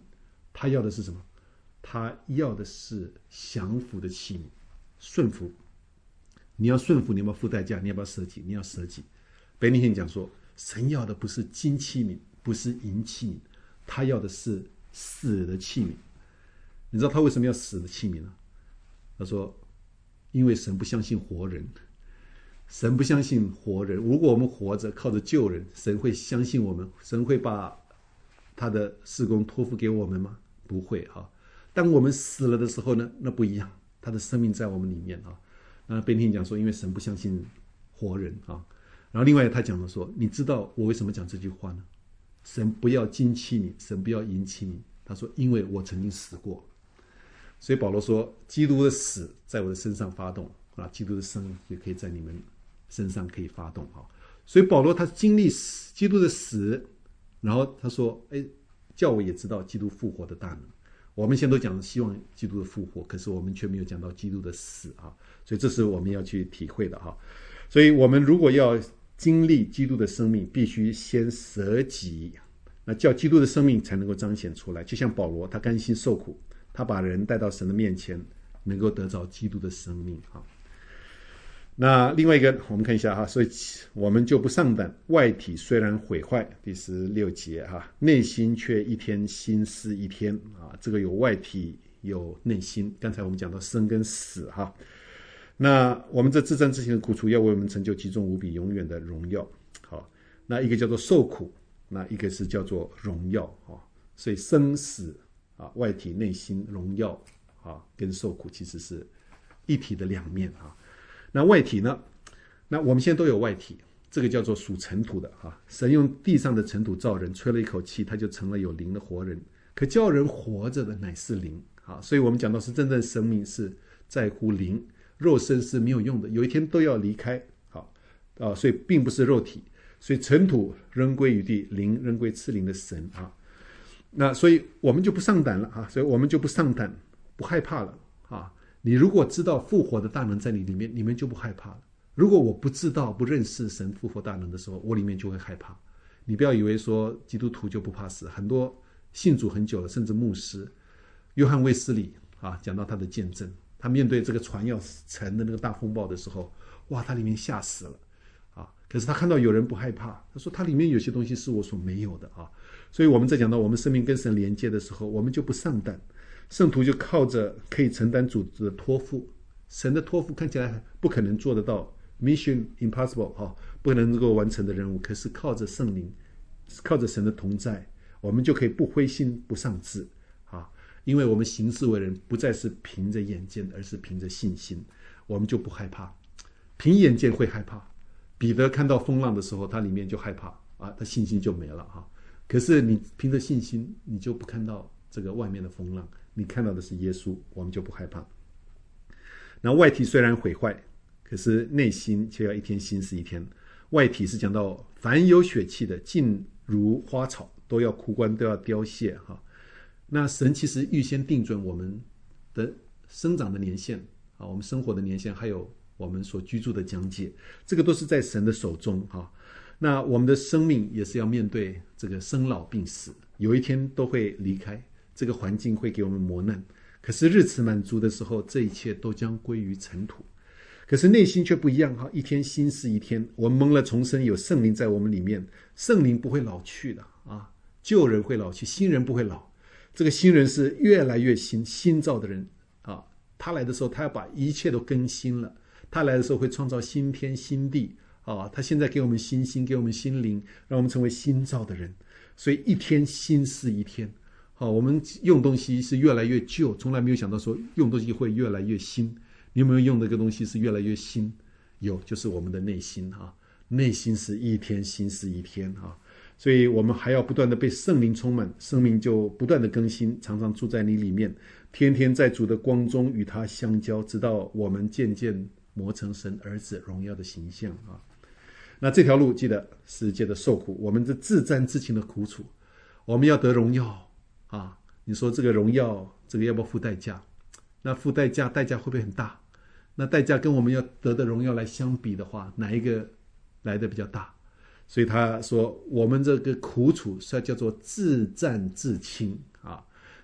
他要的是什么？他要的是降服的器皿，顺服。你要顺服，你要不要付代价？你要不要舍己？你要舍己。贝尼逊讲说，神要的不是金器皿，不是银器皿，他要的是死的器皿。你知道他为什么要死的器皿呢？他说，因为神不相信活人，神不相信活人。如果我们活着靠着救人，神会相信我们？神会把他的事工托付给我们吗？不会啊。当我们死了的时候呢，那不一样，他的生命在我们里面啊。那贝尼逊讲说，因为神不相信活人啊。然后另外他讲了说，你知道我为什么讲这句话呢？神不要金器皿，神不要银器皿。他说，因为我曾经死过。所以保罗说，基督的死在我的身上发动啊，基督的生也可以在你们身上可以发动啊。所以保罗他经历死基督的死，然后他说，哎，叫我也知道基督复活的大能。我们现在都讲希望基督的复活，可是我们却没有讲到基督的死啊，所以这是我们要去体会的哈。所以我们如果要经历基督的生命，必须先舍己，那叫基督的生命才能够彰显出来。就像保罗，他甘心受苦，他把人带到神的面前，能够得着基督的生命哈。那另外一个，我们看一下哈，所以我们就不上胆，外体虽然毁坏，第十六节哈，内心却一天心思一天啊，这个有外体有内心。刚才我们讲到生跟死哈，那我们这自战自行的苦楚，要为我们成就极重无比永远的荣耀。好，那一个叫做受苦，那一个是叫做荣耀啊，所以生死啊，外体内心荣耀啊，跟受苦其实是一体的两面啊。那外体呢？那我们现在都有外体，这个叫做属尘土的啊。神用地上的尘土造人，吹了一口气，他就成了有灵的活人。可叫人活着的乃是灵啊。所以我们讲到是真正生命是在乎灵，肉身是没有用的，有一天都要离开。好啊，所以并不是肉体，所以尘土仍归于地，灵仍归赐灵的神啊。那所以我们就不上胆了啊，所以我们就不上胆，不害怕了啊。你如果知道复活的大能在你里面，你们就不害怕了。如果我不知道不认识神复活大能的时候，我里面就会害怕。你不要以为说基督徒就不怕死，很多信主很久了，甚至牧师约翰卫斯理啊，讲到他的见证，他面对这个船要沉的那个大风暴的时候，哇，他里面吓死了啊！可是他看到有人不害怕，他说他里面有些东西是我所没有的啊。所以我们在讲到我们生命跟神连接的时候，我们就不上胆。圣徒就靠着可以承担主的托付，神的托付看起来不可能做得到 ，Mission Impossible 哈，不可能能够完成的任务。可是靠着圣灵，靠着神的同在，我们就可以不灰心不丧志啊！因为我们行事为人不再是凭着眼见，而是凭着信心，我们就不害怕。凭眼见会害怕，彼得看到风浪的时候，他里面就害怕啊，他信心就没了哈。可是你凭着信心，你就不看到这个外面的风浪。你看到的是耶稣，我们就不害怕。那外体虽然毁坏，可是内心却要一天心思一天。外体是讲到凡有血气的，尽如花草，都要枯干，都要凋谢哈。那神其实预先定准我们的生长的年限啊，我们生活的年限，还有我们所居住的疆界，这个都是在神的手中哈。那我们的生命也是要面对这个生老病死，有一天都会离开。这个环境会给我们磨难，可是日子满足的时候，这一切都将归于尘土。可是内心却不一样哈，一天心思一天。我们蒙了重生，有圣灵在我们里面，圣灵不会老去的啊，旧人会老去，新人不会老。这个新人是越来越新，新造的人啊，他来的时候，他要把一切都更新了。他来的时候会创造新天新地啊，他现在给我们新心，给我们心灵，让我们成为新造的人。所以一天心思一天。好，我们用东西是越来越旧，从来没有想到说用东西会越来越新。你有没有用的一个东西是越来越新？有，就是我们的内心哈，内心是一天心思一天哈，所以我们还要不断的被圣灵充满，生命就不断的更新，常常住在你里面，天天在主的光中与他相交，直到我们渐渐磨成神儿子荣耀的形象啊。那这条路记得是借着受苦，我们这自战自情的苦楚，我们要得荣耀。啊，你说这个荣耀，这个要不要付代价？那付代价，代价会不会很大？那代价跟我们要得的荣耀来相比的话，哪一个来的比较大？所以他说，我们这个苦楚是要叫做自战自清啊。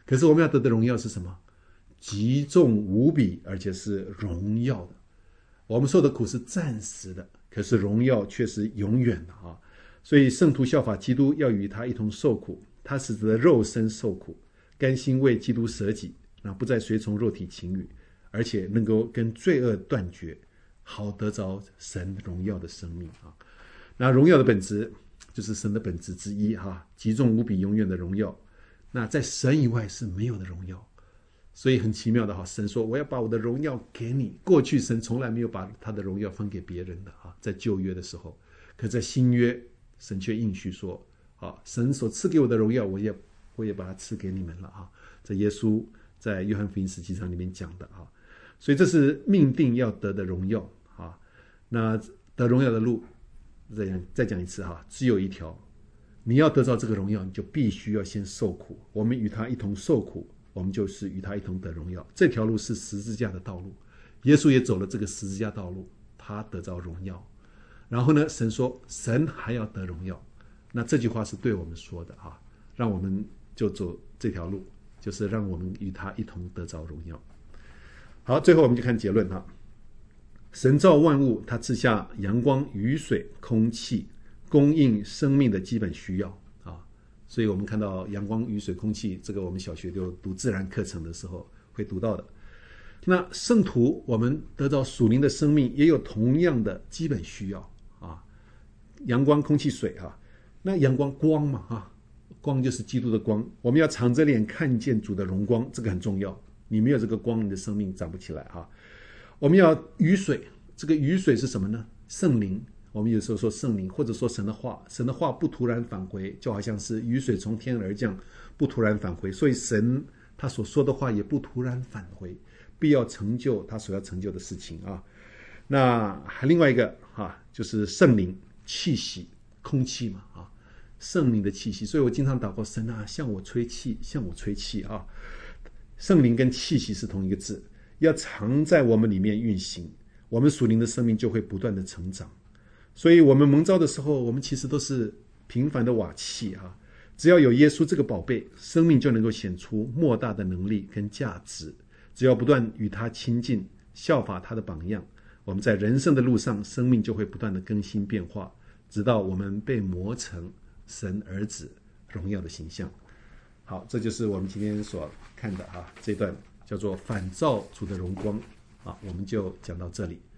可是我们要得的荣耀是什么？极重无比，而且是荣耀的。我们受的苦是暂时的，可是荣耀却是永远的啊！所以圣徒效法基督，要与他一同受苦。他使得肉身受苦，甘心为基督舍己，那不再随从肉体情欲，而且能够跟罪恶断绝，好得着神荣耀的生命啊！那荣耀的本质就是神的本质之一哈，极重无比，永远的荣耀。那在神以外是没有的荣耀。所以很奇妙的哈，神说我要把我的荣耀给你。过去神从来没有把他的荣耀分给别人的哈，在旧约的时候，可在新约神却应许说啊，神所赐给我的荣耀，我也我也把它赐给你们了哈。在耶稣在约翰福音十七章里面讲的哈，所以这是命定要得的荣耀啊。那得荣耀的路，再讲再讲一次哈，只有一条，你要得到这个荣耀，你就必须要先受苦。我们与他一同受苦，我们就是与他一同得荣耀。这条路是十字架的道路，耶稣也走了这个十字架道路，他得着荣耀。然后呢，神说神还要得荣耀，那这句话是对我们说的哈，让我们就走这条路，就是让我们与他一同得着荣耀。好，最后我们就看结论哈。神造万物，他赐下阳光、雨水、空气，供应生命的基本需要啊。所以我们看到阳光、雨水、空气，这个我们小学就读自然课程的时候会读到的。那圣徒我们得到属灵的生命，也有同样的基本需要啊。阳光、空气、水啊，那阳光光嘛啊，光就是基督的光，我们要敞着脸看见主的荣光，这个很重要。你没有这个光，你的生命长不起来啊。我们要雨水，这个雨水是什么呢？圣灵。我们有时候说圣灵，或者说神的话，神的话不突然返回，就好像是雨水从天而降，不突然返回。所以神他所说的话也不突然返回，必要成就他所要成就的事情啊。那还另外一个啊，就是圣灵气息，空气嘛啊，圣灵的气息。所以我经常祷告，神啊，向我吹气，向我吹气啊。圣灵跟气息是同一个字，要常在我们里面运行，我们属灵的生命就会不断的成长。所以我们蒙召的时候，我们其实都是平凡的瓦器啊。只要有耶稣这个宝贝，生命就能够显出莫大的能力跟价值。只要不断与他亲近，效法他的榜样，我们在人生的路上，生命就会不断的更新变化，直到我们被磨成神儿子荣耀的形象。好，这就是我们今天所看的啊，这段叫做反照主的荣光啊，我们就讲到这里。